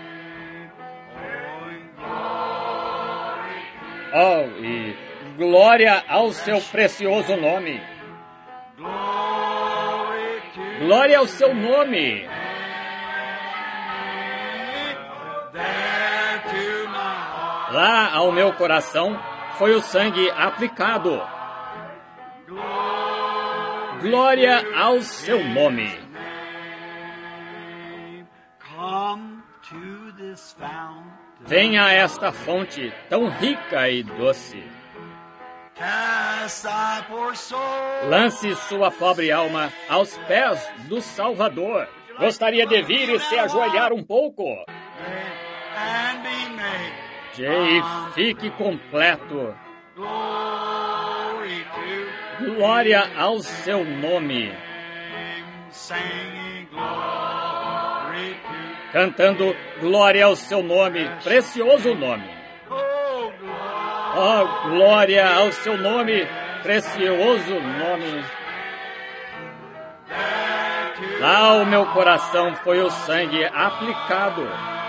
[SPEAKER 1] Oh, e glória ao seu precioso nome. Glória ao seu nome. Lá ao meu coração foi o sangue aplicado. Glória ao seu nome. Venha a esta fonte tão rica e doce. Lance sua pobre alma aos pés do Salvador. Gostaria de vir e se ajoelhar um pouco. E fique completo. Glória ao seu nome. Cantando glória ao seu nome, precioso nome. Oh, glória ao seu nome, precioso nome. Lá ao meu coração foi o sangue aplicado.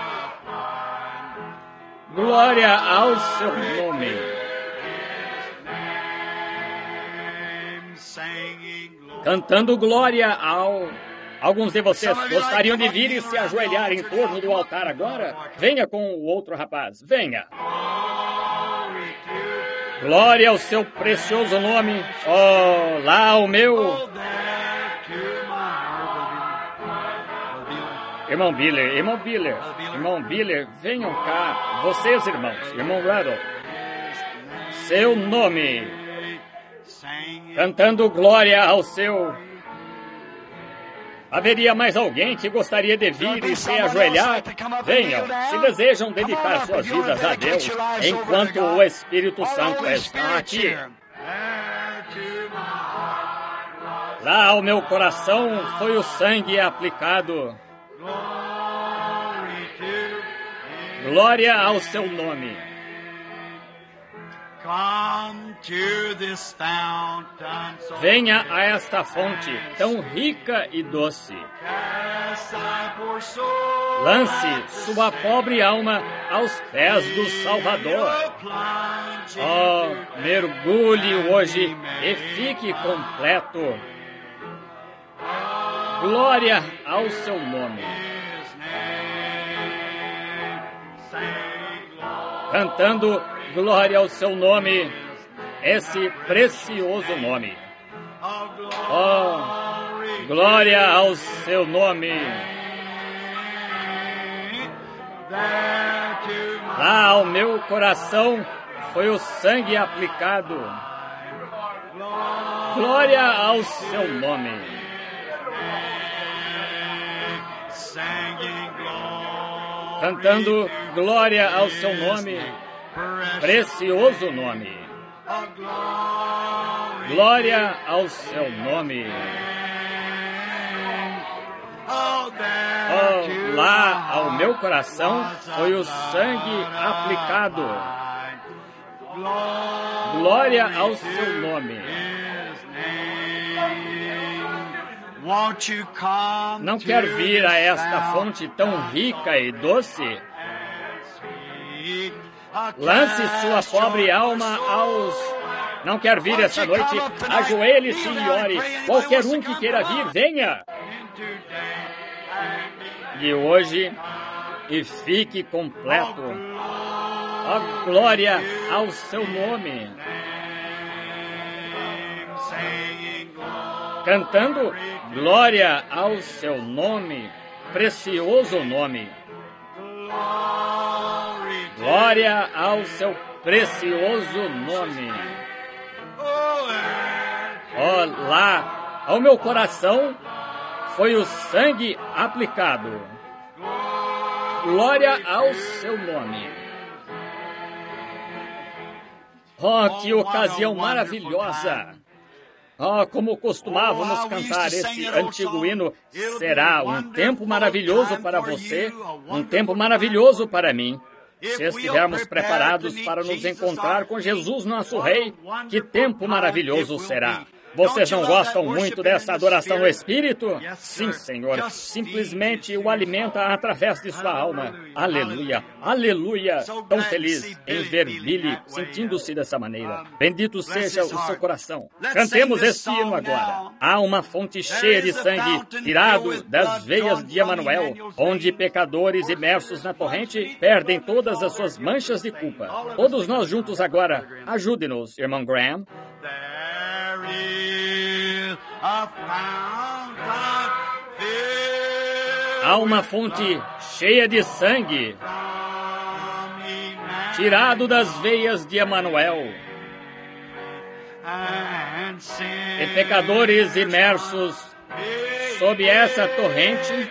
[SPEAKER 1] Glória ao seu nome. Cantando glória ao... Alguns de vocês gostariam de vir e se ajoelhar em torno do altar agora? Venha com o outro rapaz, venha. Glória ao seu precioso nome. Oh, lá o meu... Irmão Biller, irmão Biller, irmão Biller, venham cá. Vocês, irmãos, irmão Rattle. Seu nome. Cantando glória ao seu... Haveria mais alguém que gostaria de vir e se ajoelhar? Venham, se desejam dedicar suas vidas a Deus, enquanto o Espírito Santo está aqui. Lá ao meu coração foi o sangue aplicado. Glória ao seu nome. Venha a esta fonte tão rica e doce. Lance sua pobre alma aos pés do Salvador. Oh, mergulhe hoje e fique completo. Glória ao seu nome. Cantando glória ao seu nome, esse precioso nome. Oh, glória ao seu nome. Lá ao meu coração foi o sangue aplicado. Glória ao seu nome. Cantando glória ao seu nome, precioso nome. Glória ao seu nome. Oh, lá ao meu coração foi o sangue aplicado. Glória ao seu nome. Não quer vir a esta fonte tão rica e doce? Lance sua pobre alma aos... Não quer vir esta noite? Ajoelhe-se e ore. Qualquer um que queira vir, venha. E hoje, e fique completo. Ó glória ao seu nome. Cantando glória ao seu nome, precioso nome. Glória ao seu precioso nome. Oh, lá ao meu coração foi o sangue aplicado. Glória ao seu nome. Oh, que ocasião maravilhosa! Oh, como costumávamos cantar esse antigo hino, será um tempo maravilhoso para você, um tempo maravilhoso para mim. Se estivermos preparados para nos encontrar com Jesus, nosso Rei, que tempo maravilhoso será. Vocês não gostam muito dessa adoração no Espírito? Sim, Senhor. Simplesmente o alimenta através de sua alma. Aleluia, aleluia. Tão feliz em ver Billy sentindo-se dessa maneira. Bendito seja o seu coração. Cantemos este hino agora. Há uma fonte cheia de sangue tirado das veias de Emanuel, onde pecadores imersos na torrente perdem todas as suas manchas de culpa. Todos nós juntos agora. Ajude-nos, irmão Graham. Há uma fonte cheia de sangue, tirado das veias de Emanuel, e pecadores imersos sob essa torrente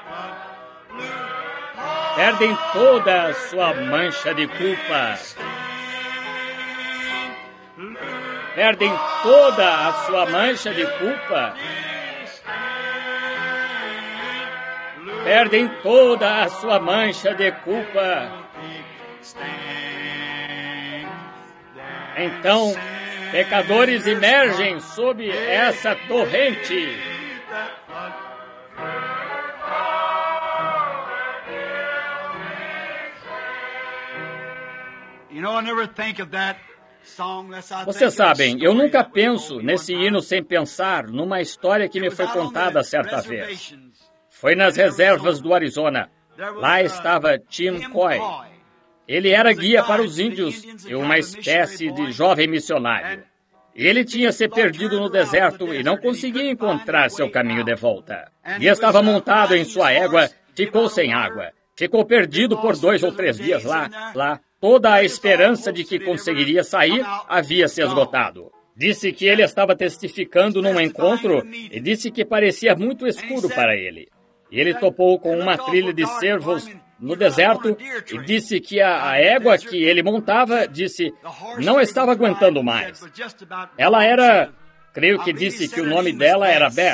[SPEAKER 1] perdem toda a sua mancha de culpa. Perdem toda a sua mancha de culpa. Perdem toda a sua mancha de culpa. Então, pecadores emergem sob essa torrente.
[SPEAKER 2] You know, I never think of that.
[SPEAKER 1] Vocês sabem, eu nunca penso nesse hino sem pensar numa história que me foi contada certa vez. Foi nas reservas do Arizona. Lá estava Tim Coy. Ele era guia para os índios e uma espécie de jovem missionário. Ele tinha se perdido no deserto e não conseguia encontrar seu caminho de volta. E estava montado em sua égua, ficou sem água. Ficou perdido por dois ou três dias lá, lá. Toda a esperança de que conseguiria sair havia se esgotado. Disse que ele estava testificando num encontro e disse que parecia muito escuro para ele. Ele topou com uma trilha de cervos no deserto e disse que a, a égua que ele montava, disse, não estava aguentando mais. Ela era, creio que disse que o nome dela era Bess.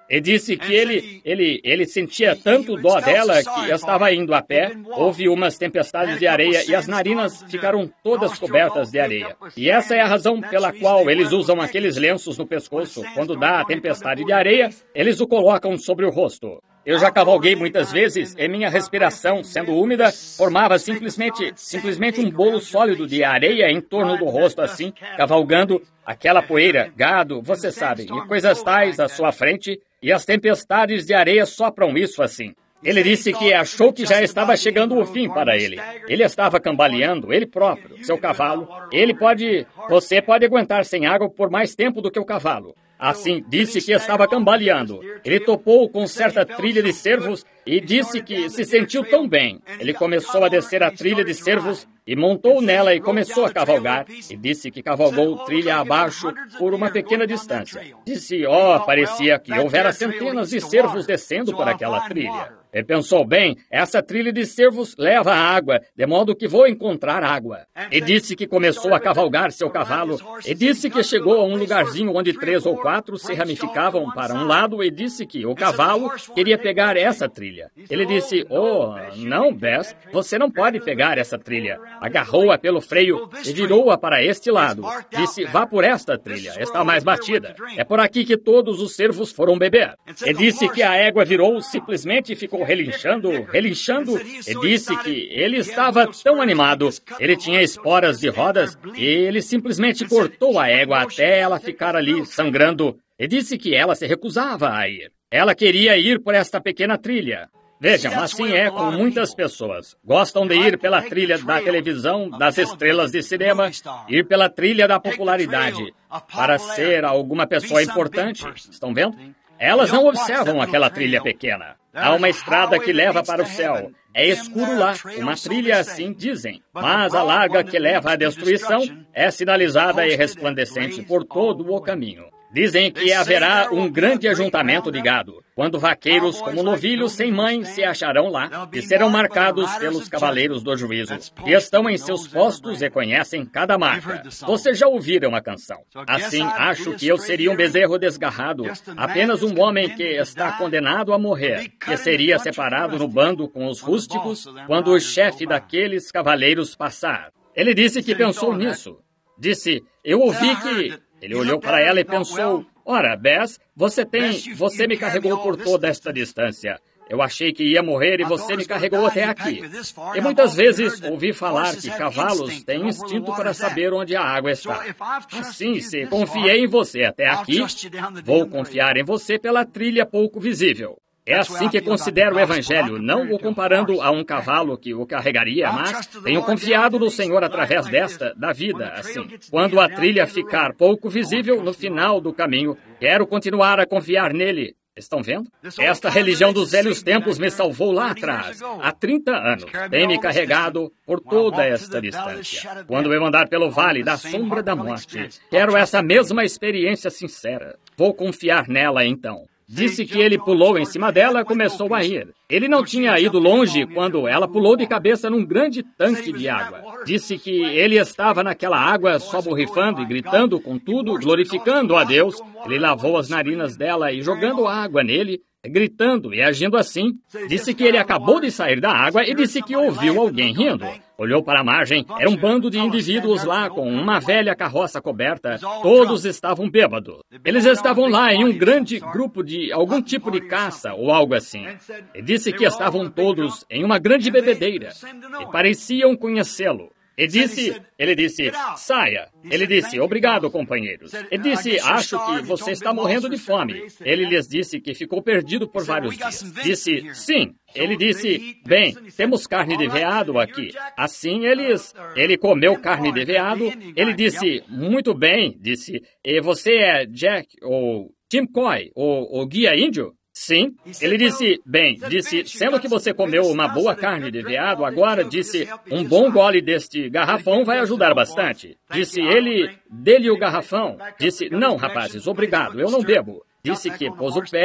[SPEAKER 1] E disse que ele, ele, ele sentia tanto dó dela que estava indo a pé, houve umas tempestades de areia e as narinas ficaram todas cobertas de areia. E essa é a razão pela qual eles usam aqueles lenços no pescoço. Quando dá a tempestade de areia, eles o colocam sobre o rosto. Eu já cavalguei muitas vezes e minha respiração, sendo úmida, formava simplesmente, simplesmente um bolo sólido de areia em torno do rosto assim, cavalgando aquela poeira, gado, você sabe, e coisas tais à sua frente, e as tempestades de areia sopram isso assim. Ele disse que achou que já estava chegando o fim para ele. Ele estava cambaleando, ele próprio, seu cavalo. Ele pode, você pode aguentar sem água por mais tempo do que o cavalo. Assim, disse que estava cambaleando. Ele topou com certa trilha de cervos e disse que se sentiu tão bem. Ele começou a descer a trilha de cervos e montou nela e começou a cavalgar. E disse que cavalgou trilha abaixo por uma pequena distância. Disse, ó, oh, parecia que houvera centenas de cervos descendo por aquela trilha. Ele pensou, bem, essa trilha de cervos leva a água, de modo que vou encontrar água. E disse que começou a cavalgar seu cavalo. E disse que chegou a um lugarzinho onde três ou quatro se ramificavam para um lado e disse que o cavalo queria pegar essa trilha. Ele disse, oh, não, Bess, você não pode pegar essa trilha. Agarrou-a pelo freio e virou-a para este lado. Disse, vá por esta trilha, está mais batida. É por aqui que todos os cervos foram beber. E disse que a égua virou simplesmente e ficou relinchando, relinchando, e disse que ele estava tão animado, ele tinha esporas de rodas, e ele simplesmente cortou a égua até ela ficar ali, sangrando, e disse que ela se recusava a ir. Ela queria ir por esta pequena trilha. Vejam, assim é com muitas pessoas. Gostam de ir pela trilha da televisão, das estrelas de cinema, ir pela trilha da popularidade, para ser alguma pessoa importante. Estão vendo? Elas não observam aquela trilha pequena. Há uma estrada que leva para o céu. É escuro lá, uma trilha assim dizem. Mas a larga que leva à destruição é sinalizada e resplandecente por todo o caminho. Dizem que haverá um grande ajuntamento de gado, quando vaqueiros como novilhos sem mãe se acharão lá, e serão marcados pelos cavaleiros do juízo, e estão em seus postos e conhecem cada marca. Vocês já ouviram a canção. Assim, acho que eu seria um bezerro desgarrado, apenas um homem que está condenado a morrer, que seria separado no bando com os rústicos, quando o chefe daqueles cavaleiros passar. Ele disse que pensou nisso. Disse, eu ouvi que... Ele olhou para ela e pensou, ora, Bess, você tem, você me carregou por toda esta distância. Eu achei que ia morrer e você me carregou até aqui. E muitas vezes ouvi falar que cavalos têm instinto para saber onde a água está. Assim, se confiei em você até aqui, vou confiar em você pela trilha pouco visível. É assim que considero o Evangelho, não o comparando a um cavalo que o carregaria, mas tenho confiado no Senhor através desta, da vida, assim. Quando a trilha ficar pouco visível no final do caminho, quero continuar a confiar nele. Estão vendo? Esta religião dos velhos tempos me salvou lá atrás, há trinta anos. Tem me carregado por toda esta distância. Quando eu andar pelo vale da sombra da morte, quero essa mesma experiência sincera. Vou confiar nela então. Disse que ele pulou em cima dela e começou a ir. Ele não tinha ido longe quando ela pulou de cabeça num grande tanque de água. Disse que ele estava naquela água só borrifando e gritando com tudo, glorificando a Deus. Ele lavou as narinas dela e jogando água nele, gritando e agindo assim. Disse que ele acabou de sair da água e disse que ouviu alguém rindo. Olhou para a margem, era um bando de indivíduos lá com uma velha carroça coberta. Todos estavam bêbados. Eles estavam lá em um grande grupo de algum tipo de caça ou algo assim. E disse que estavam todos em uma grande bebedeira e pareciam conhecê-lo. E disse, ele disse, saia. Ele disse, obrigado, companheiros. Ele disse, acho que você está morrendo de fome. Ele lhes disse que ficou perdido por vários dias. Disse, sim. Ele disse, bem, temos carne de veado aqui. Assim, eles, ele comeu carne de veado. Ele disse, muito bem, disse, e você é Jack ou Tim Coy, ou o guia índio? Sim. Ele disse, bem, disse, sendo que você comeu uma boa carne de veado, agora, disse, um bom gole deste garrafão vai ajudar bastante. Disse ele, dê-lhe o garrafão. Disse, não, rapazes, obrigado, eu não bebo. Disse que pôs o pé,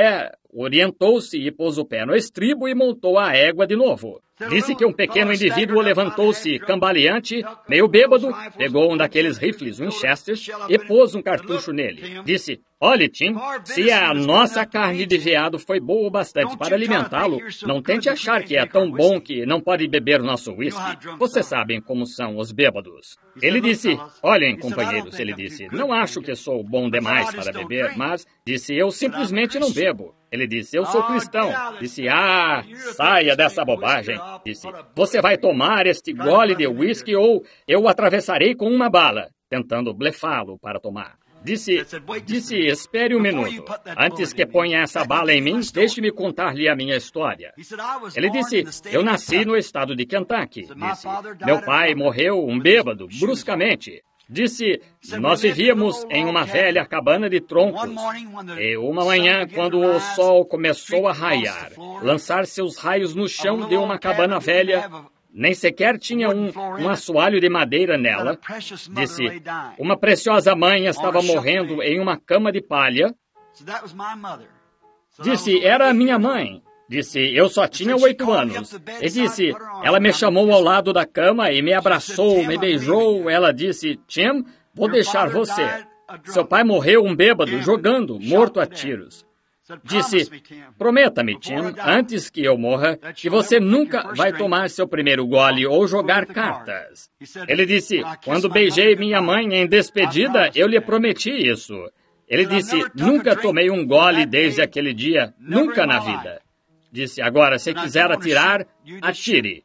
[SPEAKER 1] orientou-se e pôs o pé no estribo e montou a égua de novo. Disse que um pequeno indivíduo levantou-se cambaleante, meio bêbado, pegou um daqueles rifles Winchester e pôs um cartucho nele. Disse, olhe, Tim, se a nossa carne de veado foi boa o bastante para alimentá-lo, não tente achar que é tão bom que não pode beber nosso whisky. Vocês sabem como são os bêbados. Ele disse, olhem, companheiros, ele disse, não acho que sou bom demais para beber, mas, disse, eu simplesmente não bebo. Ele disse, eu sou cristão. Disse, ah, saia dessa bobagem. Disse, você vai tomar este gole de whisky ou eu o atravessarei com uma bala, tentando blefá-lo para tomar. Disse, disse, espere um minuto. Antes que ponha essa bala em mim, deixe-me contar-lhe a minha história. Ele disse, eu nasci no estado de Kentucky. Disse, meu pai morreu um bêbado, bruscamente. Disse, nós vivíamos em uma velha cabana de troncos. E uma manhã, quando o sol começou a raiar, lançar seus raios no chão de uma cabana velha, nem sequer tinha um, um assoalho de madeira nela. Disse, uma preciosa mãe estava morrendo em uma cama de palha. Disse, era a minha mãe. Disse, eu só tinha oito anos. E disse, ela me chamou ao lado da cama e me abraçou, me beijou. Ela disse, Tim, vou deixar você. Seu pai morreu um bêbado, jogando, morto a tiros. Disse, prometa-me, Tim, antes que eu morra, que você nunca vai tomar seu primeiro gole ou jogar cartas. Ele disse, quando beijei minha mãe em despedida, eu lhe prometi isso. Ele disse, nunca tomei um gole desde aquele dia, nunca na vida. Disse, agora, se quiser atirar, atire.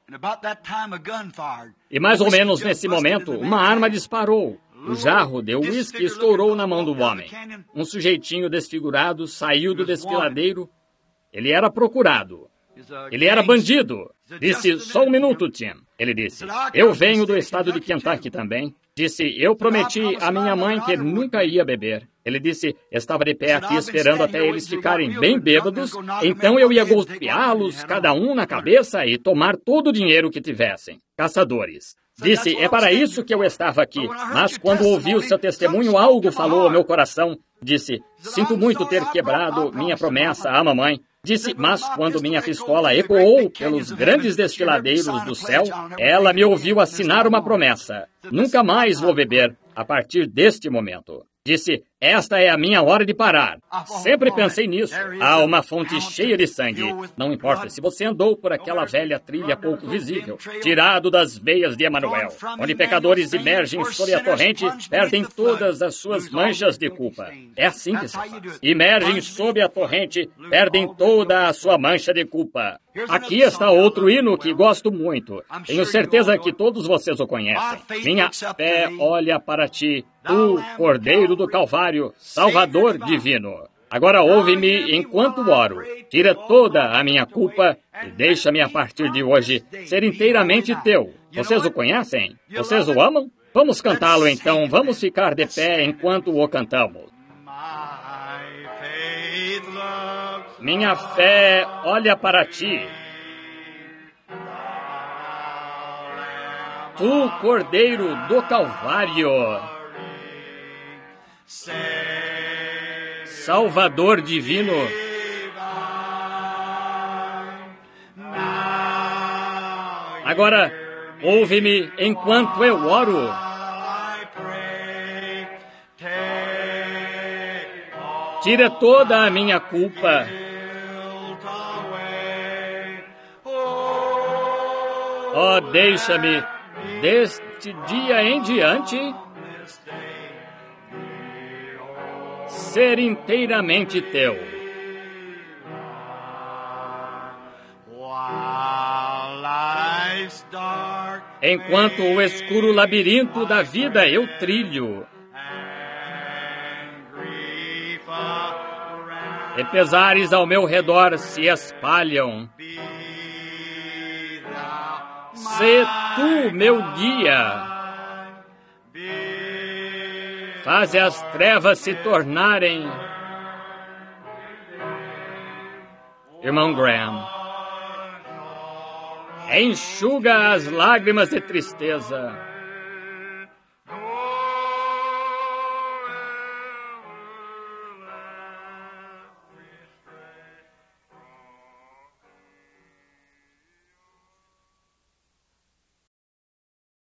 [SPEAKER 1] E mais ou menos nesse momento, uma arma disparou. O jarro de uísque estourou na mão do homem. Um sujeitinho desfigurado saiu do desfiladeiro. Ele era procurado. Ele era bandido. Disse, só um minuto, Tim. Ele disse, eu venho do estado de Kentucky também. Disse, eu prometi à minha mãe que nunca ia beber. Ele disse, estava de pé aqui esperando até eles ficarem bem bêbados, então eu ia golpeá-los, cada um na cabeça, e tomar todo o dinheiro que tivessem. Caçadores. Disse, é para isso que eu estava aqui. Mas quando ouvi o seu testemunho, algo falou ao meu coração. Disse, sinto muito ter quebrado minha promessa à mamãe. Disse, mas quando minha pistola ecoou pelos grandes desfiladeiros do céu, ela me ouviu assinar uma promessa. Nunca mais vou beber a partir deste momento. Disse, esta é a minha hora de parar. Sempre pensei nisso. Há uma fonte cheia de sangue. Não importa se você andou por aquela velha trilha pouco visível, tirado das veias de Emanuel, onde pecadores emergem sobre a torrente, perdem todas as suas manchas de culpa. É assim que se faz. Emergem sob a torrente, perdem toda a sua mancha de culpa. Aqui está outro hino que gosto muito. Tenho certeza que todos vocês o conhecem. Minha fé olha para ti, tu, Cordeiro do Calvário, Salvador divino. Agora ouve-me enquanto oro. Tira toda a minha culpa e deixa-me a partir de hoje ser inteiramente teu. Vocês o conhecem? Vocês o amam? Vamos cantá-lo então. Vamos ficar de pé enquanto o cantamos. Minha fé olha para ti. Tu, Cordeiro do Calvário, Salvador divino. Agora, ouve-me enquanto eu oro. Tira toda a minha culpa. Oh, deixa-me, deste dia em diante, ser inteiramente teu. Enquanto o escuro labirinto da vida eu trilho, e pesares ao meu redor se espalham, sê tu meu guia, faze as trevas se tornarem. Irmão Graham, enxuga as lágrimas de tristeza,